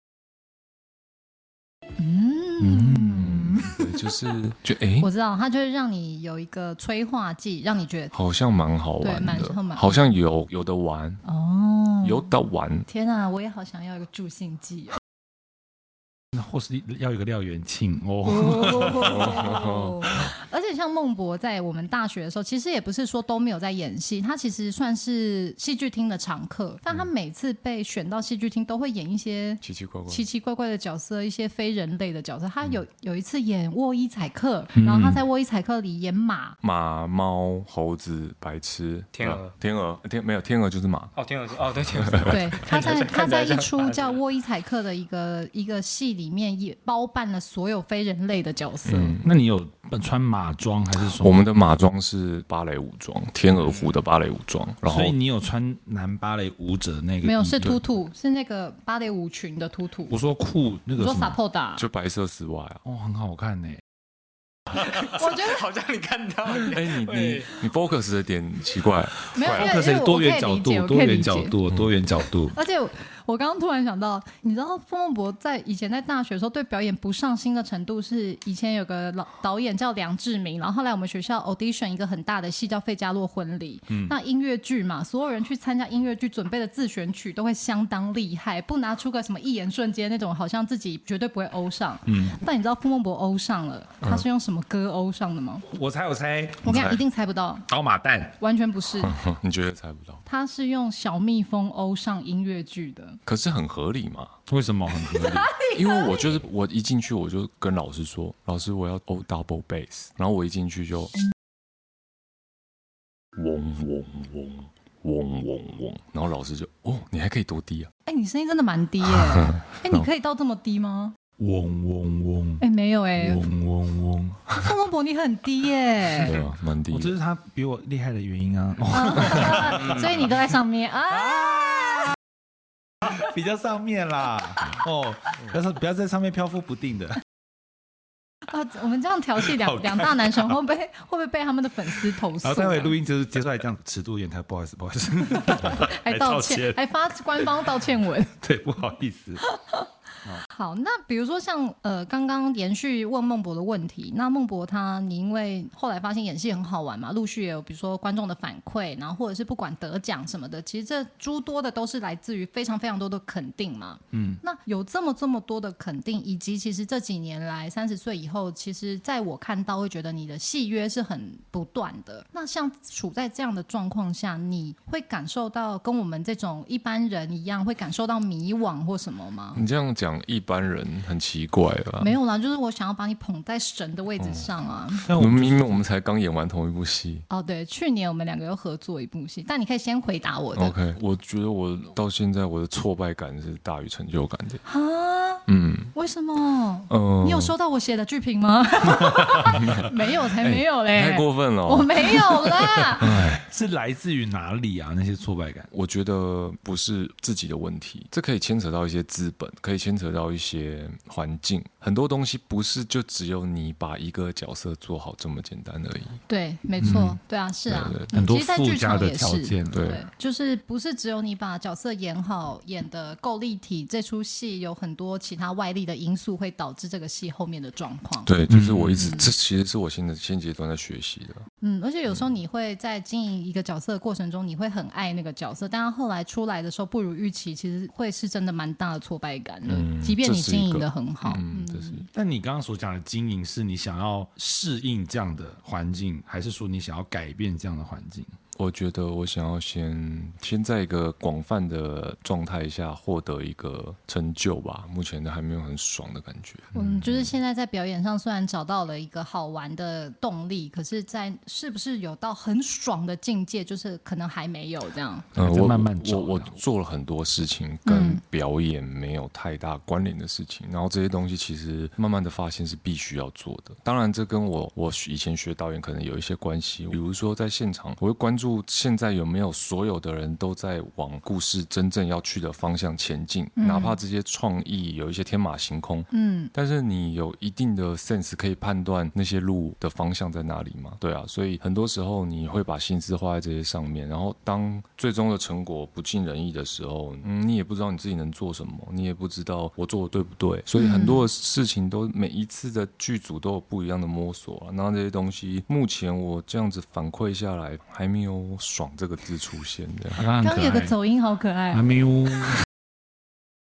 嗯。 嗯，对，就是就哎、欸， 我知道，它就是让你有一个催化剂，让你觉得好像蛮好玩的， 对， 好像有有的玩哦，有的玩。 天啊，我也好想要一个助兴剂哦。 或是要有一个廖元庆哦。 哦而且像孟博在我们大学的时候，其实也不是说都没有在演戏，他其实算是戏剧厅的常客，但他每次被选到戏剧厅都会演一些奇奇怪怪奇奇怪怪的角色，一些非人类的角色。他有、嗯、有一次演沃伊采克，然后他在沃伊采克里演马、 马、猫、猴子、白痴、 天鹅、 天鹅、天没有天鹅就是马。 哦，天鹅是哦，对天鹅。 对，他在他在一出叫沃伊采克的一个一个戏里面也包办了所有非人类的角色。 嗯，那你有穿马装还是什么？ 我们的马装是芭蕾舞装，天鹅湖的芭蕾舞装。然后， 所以你有穿男芭蕾舞者那个？ 没有，是突突，是那个芭蕾舞裙的突突。 我说裤那个什么， 我说 Sapoda， 就白色丝袜啊， 哦，很好看呢。 我觉得好像你看到，哎、 欸，你你你 focus 的点奇怪， 没有 focus 多元角度，多元角度，多元角度。 而且我刚刚突然想到，你知道傅孟博在以前在大学的时候对表演不上心的程度是，以前有个老导演叫梁志明，然后后来我们学校 audition 一个很大的戏叫《费加洛婚礼》，嗯，那音乐剧嘛，所有人去参加音乐剧准备的自选曲都会相当厉害，不拿出个什么一言瞬间那种，好像自己绝对不会欧上。嗯，但你知道傅孟博欧上了，他是用什么歌欧上的吗？ 我猜，我猜， 我跟你讲，一定猜不到。 刀马旦， 完全不是。 你觉得猜不到？ 他是用小蜜蜂欧上音乐剧的。 可是很合理嘛？ 为什么很合理？ 因为我就是我一进去我就跟老师说，老师我要欧 double bass， 然后我一进去就嗡嗡嗡嗡嗡嗡，然后老师就哦，你还可以多低啊？ 哎、欸，你声音真的蛮低耶、欸！哎、欸，你可以到这么低吗？ 嗡嗡嗡！ 哎、欸，没有哎、欸！ 嗡嗡嗡！ 傅孟博你很低耶、欸！ 对啊，蛮低的。 我这是他比我厉害的原因啊！ 所以你都在上面啊。 比较上面啦，哦，不要不要在上面漂浮不定的。 啊，我们这样调戏两两大男神，会不会会不会被他们的粉丝投诉、啊？ 然后待会录音就是接出来这样尺度有点太不好意思，不好意思， 还道歉，还发官方道歉文。 对，不好意思。 好，那比如说像呃，刚刚延续问孟博的问题，那孟博他你因为后来发现演戏很好玩嘛，陆续也有比如说观众的反馈，然后或者是不管得奖什么的，其实这诸多的都是来自于非常非常多的肯定嘛。嗯，那有这么这么多的肯定，以及其实这几年来三十岁以后，其实在我看到会觉得你的戏约是很不断的。那像处在这样的状况下，你会感受到跟我们这种一般人一样，会感受到迷惘或什么吗？ 你这样讲一般人很奇怪啦。 没有啦，就是我想要把你捧在神的位置上啊。 那、哦、我们明明我们才刚演完同一部戏。 哦，对，去年我们两个又合作一部戏，但你可以先回答我的。 OK， 我觉得我到现在我的挫败感是大于成就感的。 哈， 嗯， 为什么？ 嗯、呃， 你有收到我写的剧评吗？没有，才没有嘞、 欸！太过分了、哦， 我没有啦。 是来自于哪里啊？那些挫败感？ 我觉得不是自己的问题，这可以牵扯到一些资本，可以牵扯到一些环境，很多东西不是就只有你把一个角色做好这么简单而已。 对，没错，嗯、对啊，是啊， 对对嗯、很多附加的条件， 对，对，就是不是只有你把角色演好，演得够立体，这出戏有很多其他外力的因素会导致这个戏后面的状况。 对，就是我一直，嗯、这其实是我现在现阶段在学习的。 嗯，而且有时候你会在经营一个角色的过程中，你会很爱那个角色，但他后来出来的时候不如预期，其实会是真的蛮大的挫败感的。嗯、即便你经营的很好， 嗯，这是。 但你刚刚所讲的经营，是你想要适应这样的环境，还是说你想要改变这样的环境？ 我觉得我想要先先在一个广泛的状态下获得一个成就吧，目前的还没有很爽的感觉。 嗯，就是现在在表演上虽然找到了一个好玩的动力，可是在是不是有到很爽的境界，就是可能还没有这样。 嗯， 我慢慢找。 我我做了很多事情跟表演没有太大关联的事情，嗯、然后这些东西其实慢慢的发现是必须要做的。当然，这跟我我以前学导演可能有一些关系，比如说在现场，我会关注。现在有没有所有的人都在往故事真正要去的方向前进？嗯、哪怕这些创意有一些天马行空，嗯，但是你有一定的 sense 可以判断那些路的方向在哪里吗？对啊，所以很多时候你会把心思花在这些上面，然后当最终的成果不尽人意的时候，嗯，你也不知道你自己能做什么，你也不知道我做的对不对，所以很多的事情都每一次的剧组都有不一样的摸索啊。那这些东西目前我这样子反馈下来还没有爽这个字出现的， 刚刚有个走音好可爱， 还没有。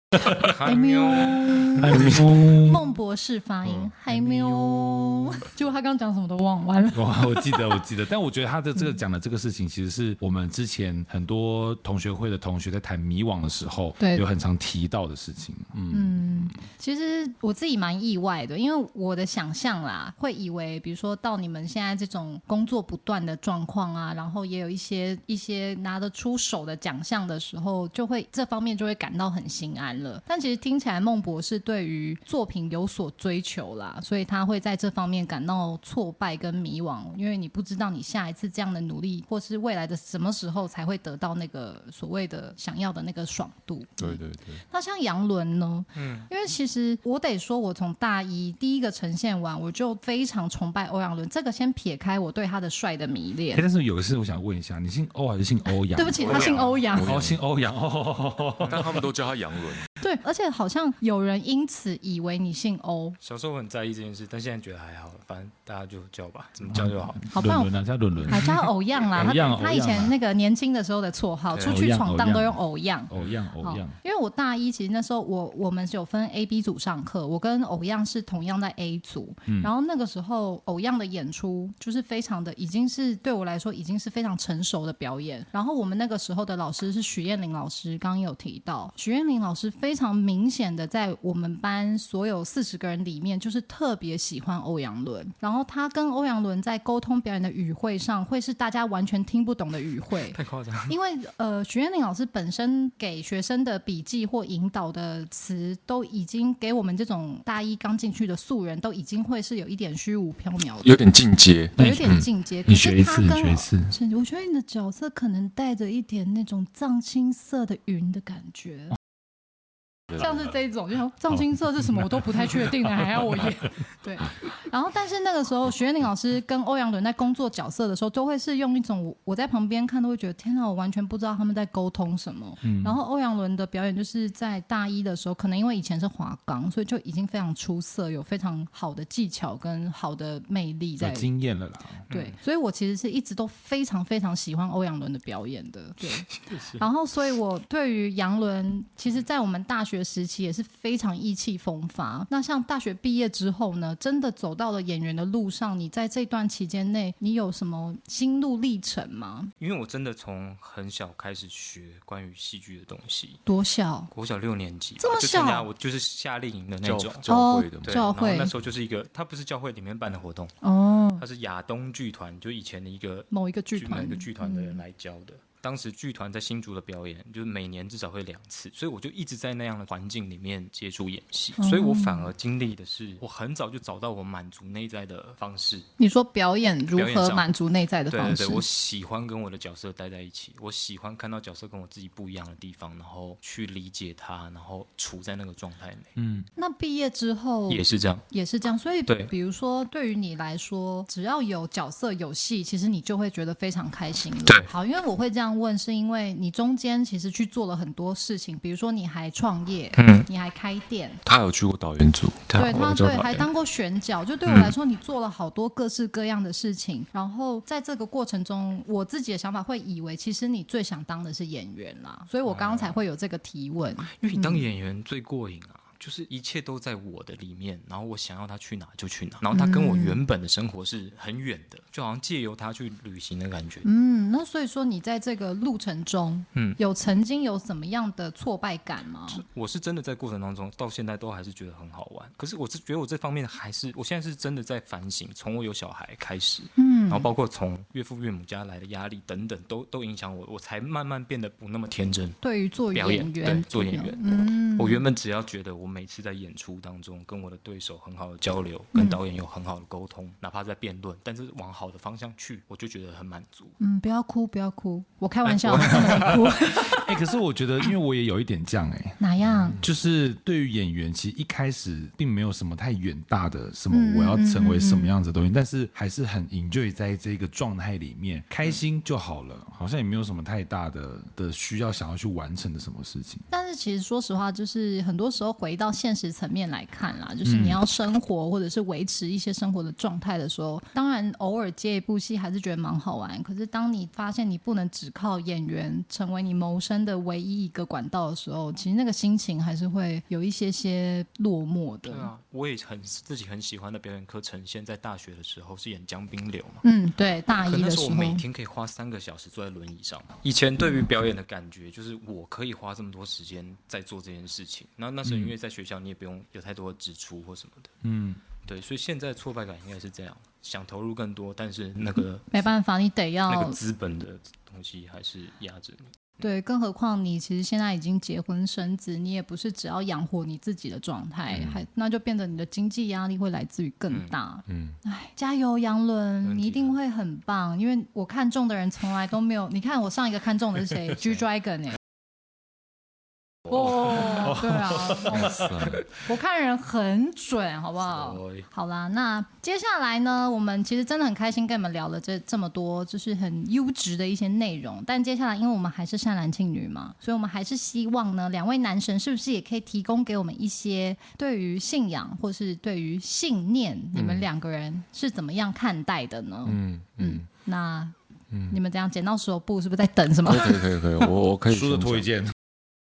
还没有。 还没有孟博士发音还没有，结果他刚刚讲什么都忘完了。 哇，我记得，我记得，但我觉得他的这个讲的这个事情，其实是我们之前很多同学会的同学在谈迷惘的时候， 对有很常提到的事情。嗯， 嗯，其实我自己蛮意外的，因为我的想象啦，会以为比如说到你们现在这种工作不断的状况啊，然后也有一些一些拿得出手的奖项的时候，就会这方面就会感到很心安了。但其实听起来孟博士对于作品有所追求啦，所以他会在这方面感到挫败跟迷惘，因为你不知道你下一次这样的努力，或是未来的什么时候才会得到那个所谓的想要的那个爽度。 对对对。 那像杨伦呢？嗯，因为其实我得说，我从大一第一个呈现完，我就非常崇拜欧阳伦。这个先撇开我对他的帅的迷恋， 欸，但是有个事我想问一下，你姓欧还是姓欧阳？ 对不起，他姓欧阳。 哦，姓欧阳哦， 但他们都叫他杨伦。 对，而且好像有人因此以为你姓欧。 小时候很在意这件事，但现在觉得还好，反正大家就叫吧，怎么叫就好。 好棒， 伦伦啊，叫伦伦， 还叫他偶样啦。 偶样他他以前那个年轻的时候的绰号，出去闯荡都用偶样。 偶样，偶样。 因为我大一其实那时候我我们有分 A、B 组上课，我跟偶样是同样在 A 组，嗯，然后那个时候偶样的演出就是非常的，已经是对我来说已经是非常成熟的表演。然后我们那个时候的老师是许燕玲老师，刚刚有提到，许燕玲老师非常明显的在我们班所有四十个人里面，就是特别喜欢欧阳伦。然后他跟欧阳伦在沟通表演的语汇上，会是大家完全听不懂的语汇， 太夸张。 因为呃，许燕玲老师本身给学生的笔记或引导的词，都已经给我们这种大一刚进去的素人，都已经会是有一点虚无缥缈的， 有点进阶， 有点进阶。 你学一次，你学一次。 我觉得你的角色可能带着一点那种藏青色的云的感觉。像是这一种，就像藏青色是什么我都不太确定的，还要我演。对，然后但是那个时候，徐燕玲老师跟欧阳伦在工作角色的时候，都会是用一种我在旁边看都会觉得天哪，我完全不知道他们在沟通什么。嗯、然后欧阳伦的表演就是在大一的时候，可能因为以前是华冈，所以就已经非常出色，有非常好的技巧跟好的魅力在， 有经验了啦。 对，所以我其实是一直都非常非常喜欢欧阳伦的表演的。对，然后所以我对于杨伦，其实在我们大学时期也是非常意气风发。那像大学毕业之后呢，真的走到了演员的路上，你在这段期间内，你有什么心路历程吗？ 因为我真的从很小开始学关于戏剧的东西。 多小？ 国小六年级， 这么小？ 就参加我就是夏令营的那种教会的， 对， 教会。 然后那时候就是一个，它不是教会里面办的活动哦， 它是亚东剧团，就以前的一个某一个剧团， 某一个剧团的人来教的。嗯，当时剧团在新竹的表演，就是每年至少会两次，所以我就一直在那样的环境里面接触演戏，嗯，所以我反而经历的是，我很早就找到我满足内在的方式。 你说表演如何满足内在的方式？ 对对对，我喜欢跟我的角色待在一起，我喜欢看到角色跟我自己不一样的地方，然后去理解他，然后处在那个状态内。嗯， 那毕业之后也是这样， 也是这样。所以， 对， 比如说对于你来说，只要有角色有戏，其实你就会觉得非常开心了。 对， 好，因为我会这样问，是因为你中间其实去做了很多事情，比如说你还创业，嗯，你还开店， 他有去过导演组， 对，他对还当过选角，就对我来说，你做了好多各式各样的事情。嗯，然后在这个过程中，我自己的想法会以为，其实你最想当的是演员啦，所以我刚刚才会有这个提问。哦， 因为你当演员最过瘾啊。嗯，就是一切都在我的里面，然后我想要他去哪就去哪，然后他跟我原本的生活是很远的，就好像借由他去旅行的感觉。 嗯，那所以说你在这个路程中，嗯，有曾经有什么样的挫败感吗？ 我是真的在过程当中，到现在都还是觉得很好玩。可是我是觉得我这方面还是，我现在是真的在反省，从我有小孩开始，嗯，然后包括从岳父岳母家来的压力等等，都都影响我，我才慢慢变得不那么天真。 对于做演员， 对，做演员，嗯，我原本只要觉得我每次在演出当中跟我的对手很好的交流，跟导演有很好的沟通，哪怕在辩论，但是往好的方向去，我就觉得很满足。 嗯，不要哭，不要哭，我开玩笑，我真的没哭。 哎、欸，可是我觉得，因为我也有一点这样，哎， 哪样？ 就是对于演员，其实一开始并没有什么太远大的什么我要成为什么样子的东西，嗯嗯嗯嗯，但是还是很 enjoy 在这个状态里面，开心就好了，好像也没有什么太大的的需要想要去完成的什么事情。 但是其实说实话，就是很多时候回到现实层面来看啦，就是你要生活或者是维持一些生活的状态的时候，当然偶尔接一部戏还是觉得蛮好玩，可是当你发现你不能只靠演员成为你谋生的唯一一个管道的时候，其实那个心情还是会有一些些落寞的。 对啊，我也很自己很喜欢的表演课呈现，在大学的时候是演江滨柳嘛。 嗯，对，大一可那的时候时候我每天可以花三个小时坐在轮椅上。以前对于表演的感觉就是我可以花这么多时间在做这件事情，然后那时候因为在学校你也不用有太多的支出或什么的，嗯，对，所以现在挫败感应该是这样，想投入更多，但是那个没办法，你得要那个资本的东西还是压着你。 对，更何况你其实现在已经结婚生子，你也不是只要养活你自己的状态，嗯、还那就变得你的经济压力会来自于更大。嗯，哎，加油，杨伦，你一定会很棒，因为我看中的人从来都没有。你看我上一个看中的是谁？G Dragon 哎、欸。哦，对啊，哦、我看人很准，好不好？好啦，那接下来呢，我们其实真的很开心跟你们聊了这这么多，就是很优质的一些内容。但接下来，因为我们还是善男信女嘛，所以我们还是希望呢，两位男神是不是也可以提供给我们一些对于信仰或是对于信念，嗯、你们两个人是怎么样看待的呢？嗯嗯，嗯那、嗯、你们这样剪刀石头布，是不是在等什么？ 可以可以可以，我我可以书的推荐。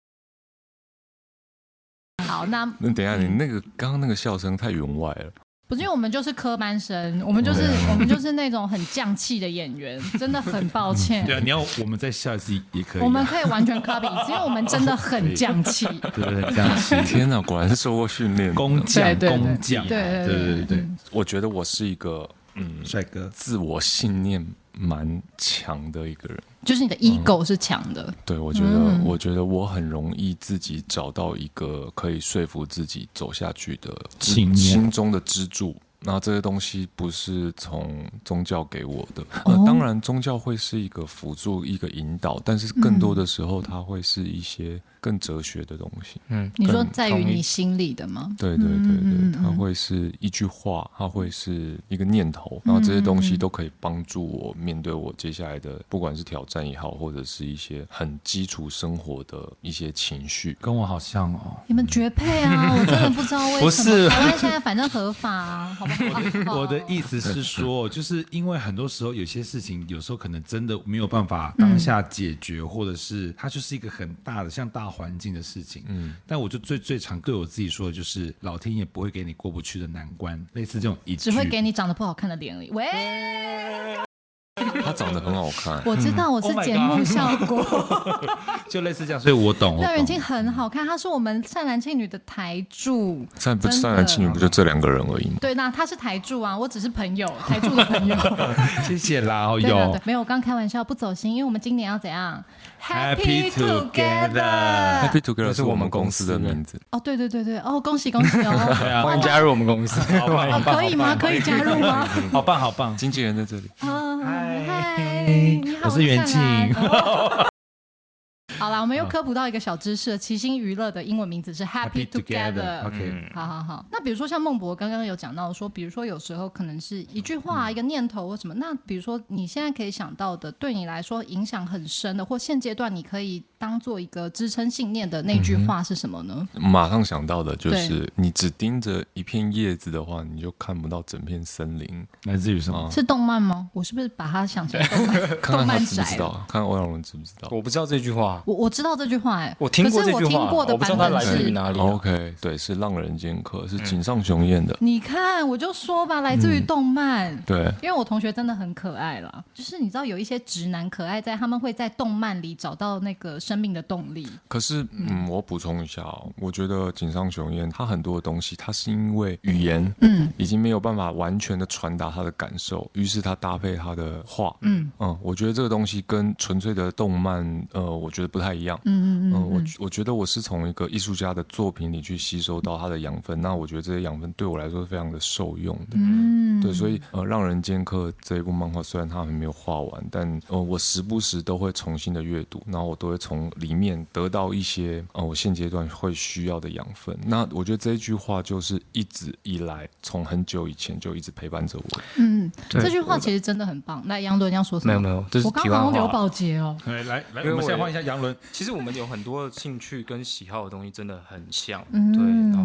好，那那等一下，你那个刚刚那个笑声太员外了。 不是因为我们就是科班生，我们就是、嗯、我们就是那种很降气的演员，真的很抱歉。 对啊，你要我们再下一次也可以、啊， 我们可以完全 copy， 因为我们真的很降气， 对对对，降气。 天哪，果然是受过训练， 工匠，工匠， 对对对对对。 我觉得我是一个嗯， 帅哥， 自我信念蛮强的一个人。 就是你的 ego 是强的、嗯， 对，我觉得、嗯，我觉得我很容易自己找到一个可以说服自己走下去的心中的支柱。那这些东西不是从宗教给我的，呃，哦、当然宗教会是一个辅助、一个引导，但是更多的时候，它会是一些更哲学的东西。嗯， 你说在于你心里的吗？ 对对对对，嗯、它会是一句话，它会是一个念头，然后这些东西都可以帮助我面对我接下来的，不管是挑战也好，或者是一些很基础生活的一些情绪。 跟我好像哦， 你们绝配啊！我真的不知道为什么。不是，台湾现在反正合法啊，好不好？ 我的我的意思是说，就是因为很多时候有些事情，有时候可能真的没有办法当下解决，嗯、或者是它就是一个很大的像大环境的事情。嗯，但我就最最常对我自己说的就是，老天爷不会给你过不去的难关，类似这种一句， 只会给你长得不好看的脸而已。喂。 他长得很好看， 我知道，我是节目效果， oh、就类似这样，所以我懂。 廖元庆很好看，他是我们善男信女的台柱。 善不善男信女不就这两个人而已吗？ 对，那他是台柱啊，我只是朋友，台柱的朋友。 谢谢啦，好有。对对，没有，我刚开玩笑，不走心，因为我们今年要怎样 ？Happy Together，Happy Together 是我们公司的名字。 哦，对对对对，哦，恭喜恭喜哦！ 欢迎加入我们公司。 哦，可以吗？可以加入吗？ 好棒好棒， 经纪人在这里。 嗨， 我是元庆。 好啦，我们又科普到一个小知识了，奇星娱乐的英文名字是 Happy Together。OK， 好好好。那比如说像孟博刚刚有讲到说，比如说有时候可能是一句话、嗯、一个念头或什么，那比如说你现在可以想到的，对你来说影响很深的，或现阶段你可以当做一个支撑信念的那句话是什么呢？ 嗯、马上想到的就是你只盯着一片叶子的话，你就看不到整片森林。 来自于什么？ 是动漫吗？我是不是把它想成动漫？ 看看他知不知道？看欧阳伦知不知道？ 我不知道这句话。 我我知道这句话、欸， 我听过这句话， 可是我听过的版本是来自于哪里、啊、 ？OK， 对，是《浪人剑客》，是井上雄彦的、嗯。 你看，我就说吧，来自于动漫、嗯。 对， 因为我同学真的很可爱啦，就是你知道有一些直男可爱在，他们会在动漫里找到那个生命的动力。 可是，嗯，我补充一下哦，我觉得井上雄彦他很多的东西，他是因为语言，嗯，已经没有办法完全的传达他的感受，于是他搭配他的画，嗯嗯，我觉得这个东西跟纯粹的动漫，呃，我觉得不太一样，嗯。嗯, 嗯，我我觉得我是从一个艺术家的作品里去吸收到他的养分，那我觉得这些养分对我来说是非常的受用的。嗯，对，所以呃，《浪人剑客》这一部漫画虽然它还没有画完，但呃，我时不时都会重新的阅读，然后我都会从里面得到一些呃，我现阶段会需要的养分。那我觉得这一句话就是一直以来，从很久以前就一直陪伴着我。 嗯，这句话其实真的很棒。那杨伦要说什么？ 没有没有，这是我刚刚好像刘宝杰哦。 来来来，我们先换一下杨伦。 其实我们有很多兴趣跟喜好的东西真的很像， 嗯、 对，然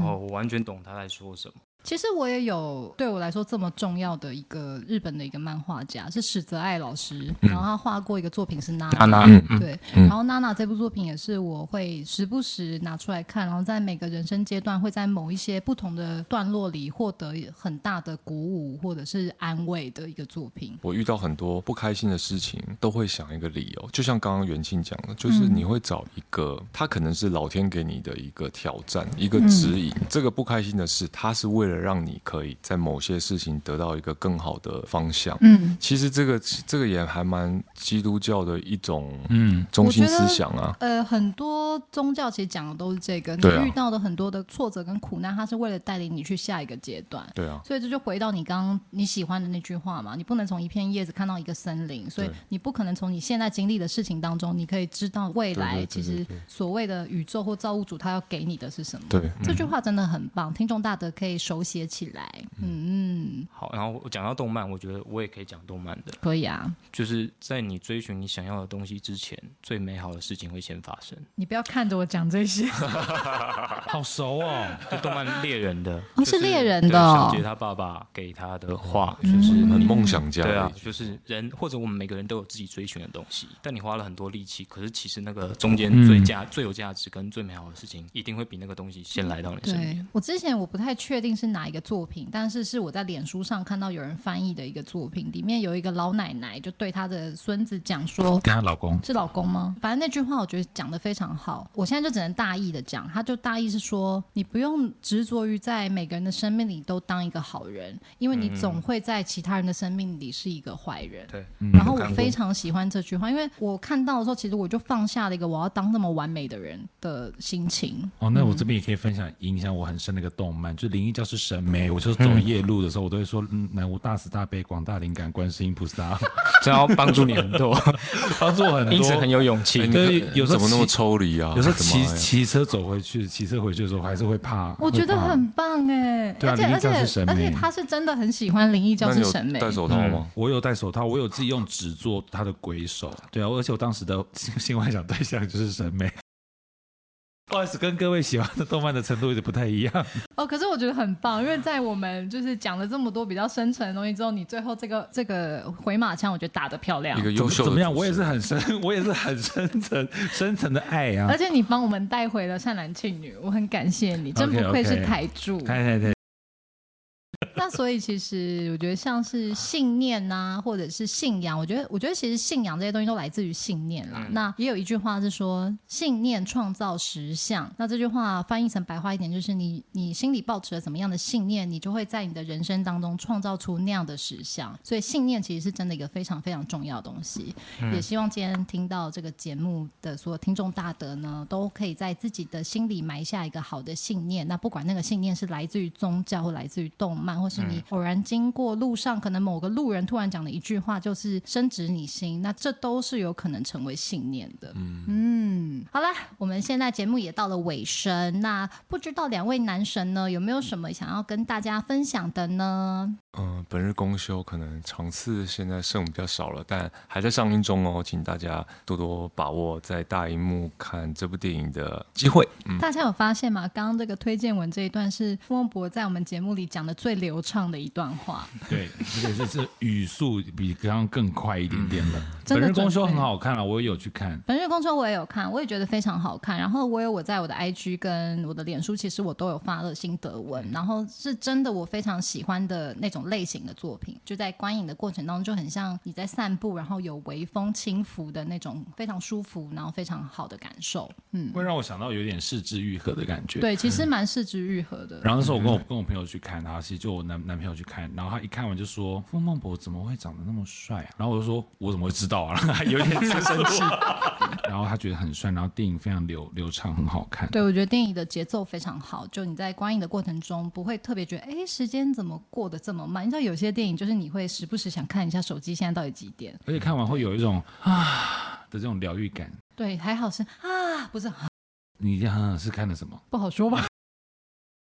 后我完全懂他在说什么。 其实我也有对我来说这么重要的一个日本的一个漫画家是史泽爱老师， 嗯、 然后他画过一个作品是娜娜娜， 嗯、对、嗯，然后娜娜这部作品也是我会时不时拿出来看，然后在每个人生阶段会在某一些不同的段落里获得很大的鼓舞或者是安慰的一个作品。 我遇到很多不开心的事情都会想一个理由，就像刚刚元庆讲的，就是你会找一个、嗯、他可能是老天给你的一个挑战，一个指引、嗯、这个不开心的事他是为了让你可以在某些事情得到一个更好的方向。嗯，其实这个这个也还蛮基督教的一种嗯中心思想啊。 呃，很多宗教其实讲的都是这个，你遇到的很多的挫折跟苦难，它是为了带领你去下一个阶段。 对啊， 所以这就回到你刚刚你喜欢的那句话嘛，你不能从一片叶子看到一个森林，所以你不可能从你现在经历的事情当中，你可以知道未来其实所谓的宇宙或造物主他要给你的是什么。 对， 这句话真的很棒，听众大德可以手写起来。嗯嗯， 好，然后我讲到动漫，我觉得我也可以讲动漫的。 可以啊， 就是在你追寻你想要的东西之前，最美好的事情会先发生。 你不要看着我讲这些， 好熟哦。 就动漫猎人的， 哦， 就是、 是猎人的、哦。 小杰他爸爸给他的话，嗯、就是很梦想家。 对啊，就是人或者我们每个人都有自己追寻的东西，但你花了很多力气，可是其实那个中间最价、嗯、最有价值跟最美好的事情，一定会比那个东西先来到你身边。 我之前我不太确定是哪一个作品，但是是我在脸书上看到有人翻译的一个作品，里面有一个老奶奶就对她的孙子讲说， 跟她老公是老公吗？反正那句话我觉得讲得非常好，我现在就只能大意的讲，他就大意是说，你不用执着于在每个人的生命里都当一个好人，因为你总会在其他人的生命里是一个坏人。 对、 嗯，然后我非常喜欢这句话，因为我看到的时候，其实我就放下了一个我要当那么完美的人的心情。 哦，那我这边也可以分享影响我很深的一个动漫，就是《灵异教师神眉》。我就是走夜路的时候，我都会说：“嗯，南无大慈大悲广大灵感观世音菩萨。” 这样帮助你很多， 帮助我很多， 因此很有勇气。 欸、对，有时候怎么那么抽离啊？ 有时候骑骑车走回去，骑车回去的时候还是会怕。 我觉得很棒哎， 对啊，灵异教师神眉， 而且他是真的很喜欢灵异教师神眉。 戴手套吗、 嗯？我有戴手套，我有自己用纸做他的鬼手。对啊，而且我当时的性幻想对象就是神眉。不好意思，跟各位喜欢的动漫的程度有点不太一样哦。可是我觉得很棒，因为在我们就是讲了这么多比较深层的东西之后，你最后这个这个回马枪，我觉得打得漂亮。 一个优秀的怎么样？我也是很深，我也是很深层深层的爱啊。 而且你帮我们带回了善男信女，我很感谢你，真不愧是台柱。 对对对。 那所以其实我觉得像是信念啊，或者是信仰，我觉得我觉得其实信仰这些东西都来自于信念啦、嗯、那也有一句话是说信念创造实相，那这句话翻译成白话一点就是你你心里抱持了怎么样的信念，你就会在你的人生当中创造出那样的实相。所以信念其实是真的一个非常非常重要的东西、嗯、也希望今天听到这个节目的所有听众大德呢，都可以在自己的心里埋下一个好的信念，那不管那个信念是来自于宗教或来自于动漫，或是你偶然经过路上，可能某个路人突然讲的一句话就是深植你心，那这都是有可能成为信念的。 嗯, 嗯好啦，我们现在节目也到了尾声，那不知道两位男神呢有没有什么想要跟大家分享的呢？ 嗯，本日公休可能场次现在剩比较少了，但还在上映中哦，请大家多多把握在大荧幕看这部电影的机会、嗯、 大家有发现吗？刚刚这个推荐文这一段是傅孟博在我们节目里讲的最流畅的一段话。 对，而且这是语速比刚刚更快一点点的、嗯、 本日公休很好看了，我也有去看。 本日公休我也有看，我也觉得非常好看，然后我有我在我的 I G 跟我的脸书其实我都有发了心得文，然后是真的我非常喜欢的那种类型的作品，就在观影的过程当中就很像你在散步，然后有微风轻拂的那种非常舒服然后非常好的感受。嗯， 会让我想到有点四肢愈合的感觉。 对，其实蛮四肢愈合的、嗯、 然后那时候我跟我跟我朋友去看，然后其实就我 男, 男朋友去看，然后他一看完就说傅孟博怎么会长得那么帅啊，然后我就说我怎么会知道啊有点生气然后他觉得很帅，然后电影非常流流畅很好看。 对，我觉得电影的节奏非常好，就你在观影的过程中不会特别觉得哎，时间怎么过得这么慢，你知道有些电影就是你会时不时想看一下手机现在到底几点， 而且看完会有一种啊的这种疗愈感。 对，还好是啊，不是啊， 你这样是看的什么？ 不好说吧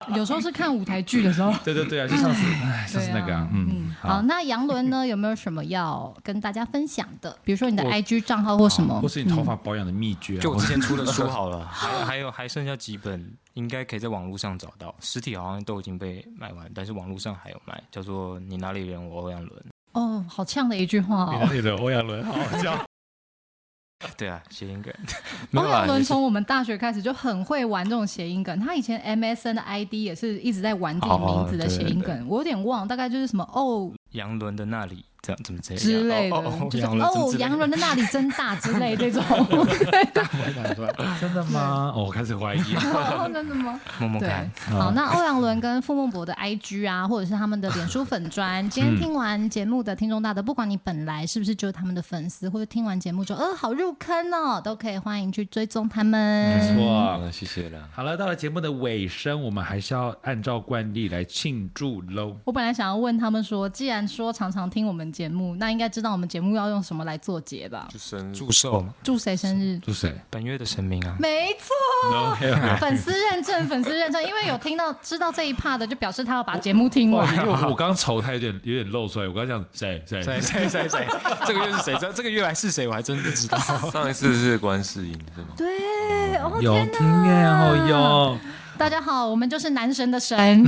有时候是看舞台剧的时候。 对对对啊，就像是哎，像是那个、啊，嗯嗯，好， 好， 那杨伦呢，有没有什么要跟大家分享的？比如说你的 I G 账号或什么， 或是你头发保养的秘诀、啊， 就我之前出的书好了，还还有还剩下几本，应该可以在网络上找到，实体好像都已经被卖完，但是网络上还有卖，叫做《你哪里人我欧阳伦》。 哦，好呛的一句话哦。 你哪里的欧阳伦，好好笑。 对啊，谐音梗。 欧阳伦从我们大学开始就很会玩这种谐音梗，他以前 M S N 的 I D 也是一直在玩自己名字的谐音梗， 哦、 我有点忘，大概就是什么哦， 杨伦的那里这样怎么这样之类的， 哦哦就是哦，杨伦的那里真大之类这种。 真的吗？哦，我开始怀疑。 哦，真的吗？ 摸摸看。 好，那欧阳伦跟傅孟博的 I G 啊，或者是他们的脸书粉专，今天听完节目的听众大德，不管你本来是不是就是他们的粉丝，或者听完节目之后，呃，好入坑哦，都可以欢迎去追踪他们。 没错， 嗯，谢谢了。 好了，到了节目的尾声，我们还是要按照惯例来庆祝喽。 我本来想要问他们说，既然说常常听我们节目，那应该知道我们节目要用什么来做结吧？ 就生日祝寿， 祝谁生日？ 祝谁？ 本月的神明啊。 没错。 OK OK。 粉丝认证，粉丝认证，因为有听到知道这一 part 的，就表示他要把节目听完。 因为我刚刚丑态有点有点露出来，我刚刚讲谁谁谁谁谁谁，这个月是谁？这这个月来是谁？我还真不知道。 上一次是观世音是吗？ 对，哦有天哪听耶，哦有。 大家好，我们就是男神的神。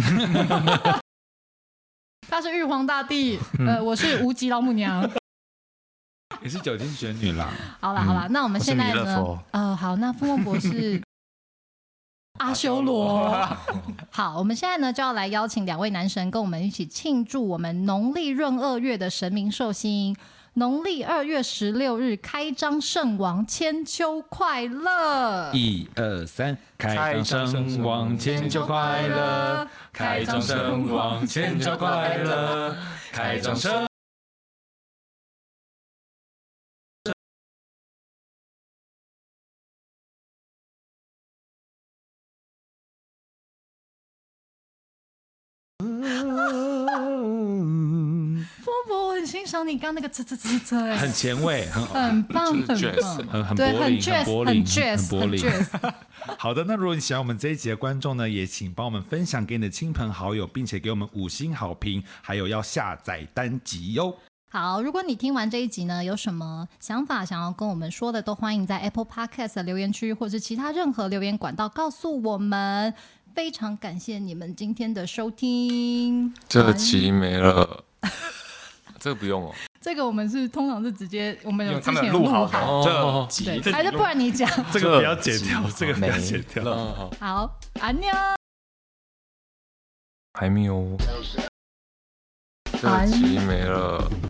他是玉皇大帝，呃，我是无极老母娘。 你是九天玄女啦。 好了好了，那我们现在我是弥勒呢佛？ 呃，好，那傅孟博士。阿修罗。好，我们现在呢就要来邀请两位男神跟我们一起庆祝我们农历闰二月的神明寿星。农历二月十六日开张圣王千秋快乐！ 一二三，开张圣王千秋快乐，开张圣王千秋快乐，开张圣。 波波，我很欣赏你刚那个啧啧啧啧，哎， 很前卫，很很棒，很棒， 很很对，很柏林，很 jazz， 柏林， 很 jazz， 很柏林。 很 jazz。 好的，那如果你喜欢我们这一集的观众呢，也请帮我们分享给你的亲朋好友，并且给我们五星好评，还有要下载单集哟。 好，如果你听完这一集呢，有什么想法想要跟我们说的，都欢迎在 Apple Podcast 的留言区，或是其他任何留言管道告诉我们。非常感谢你们今天的收听。 这集没了，这个不用哦。 这个我们是通常是直接，我们有之他们前有录录好好， 这集， 对，还是不然你讲。 这个不要剪掉，这个不要剪掉。 好，安妞， 还没有，这集没了。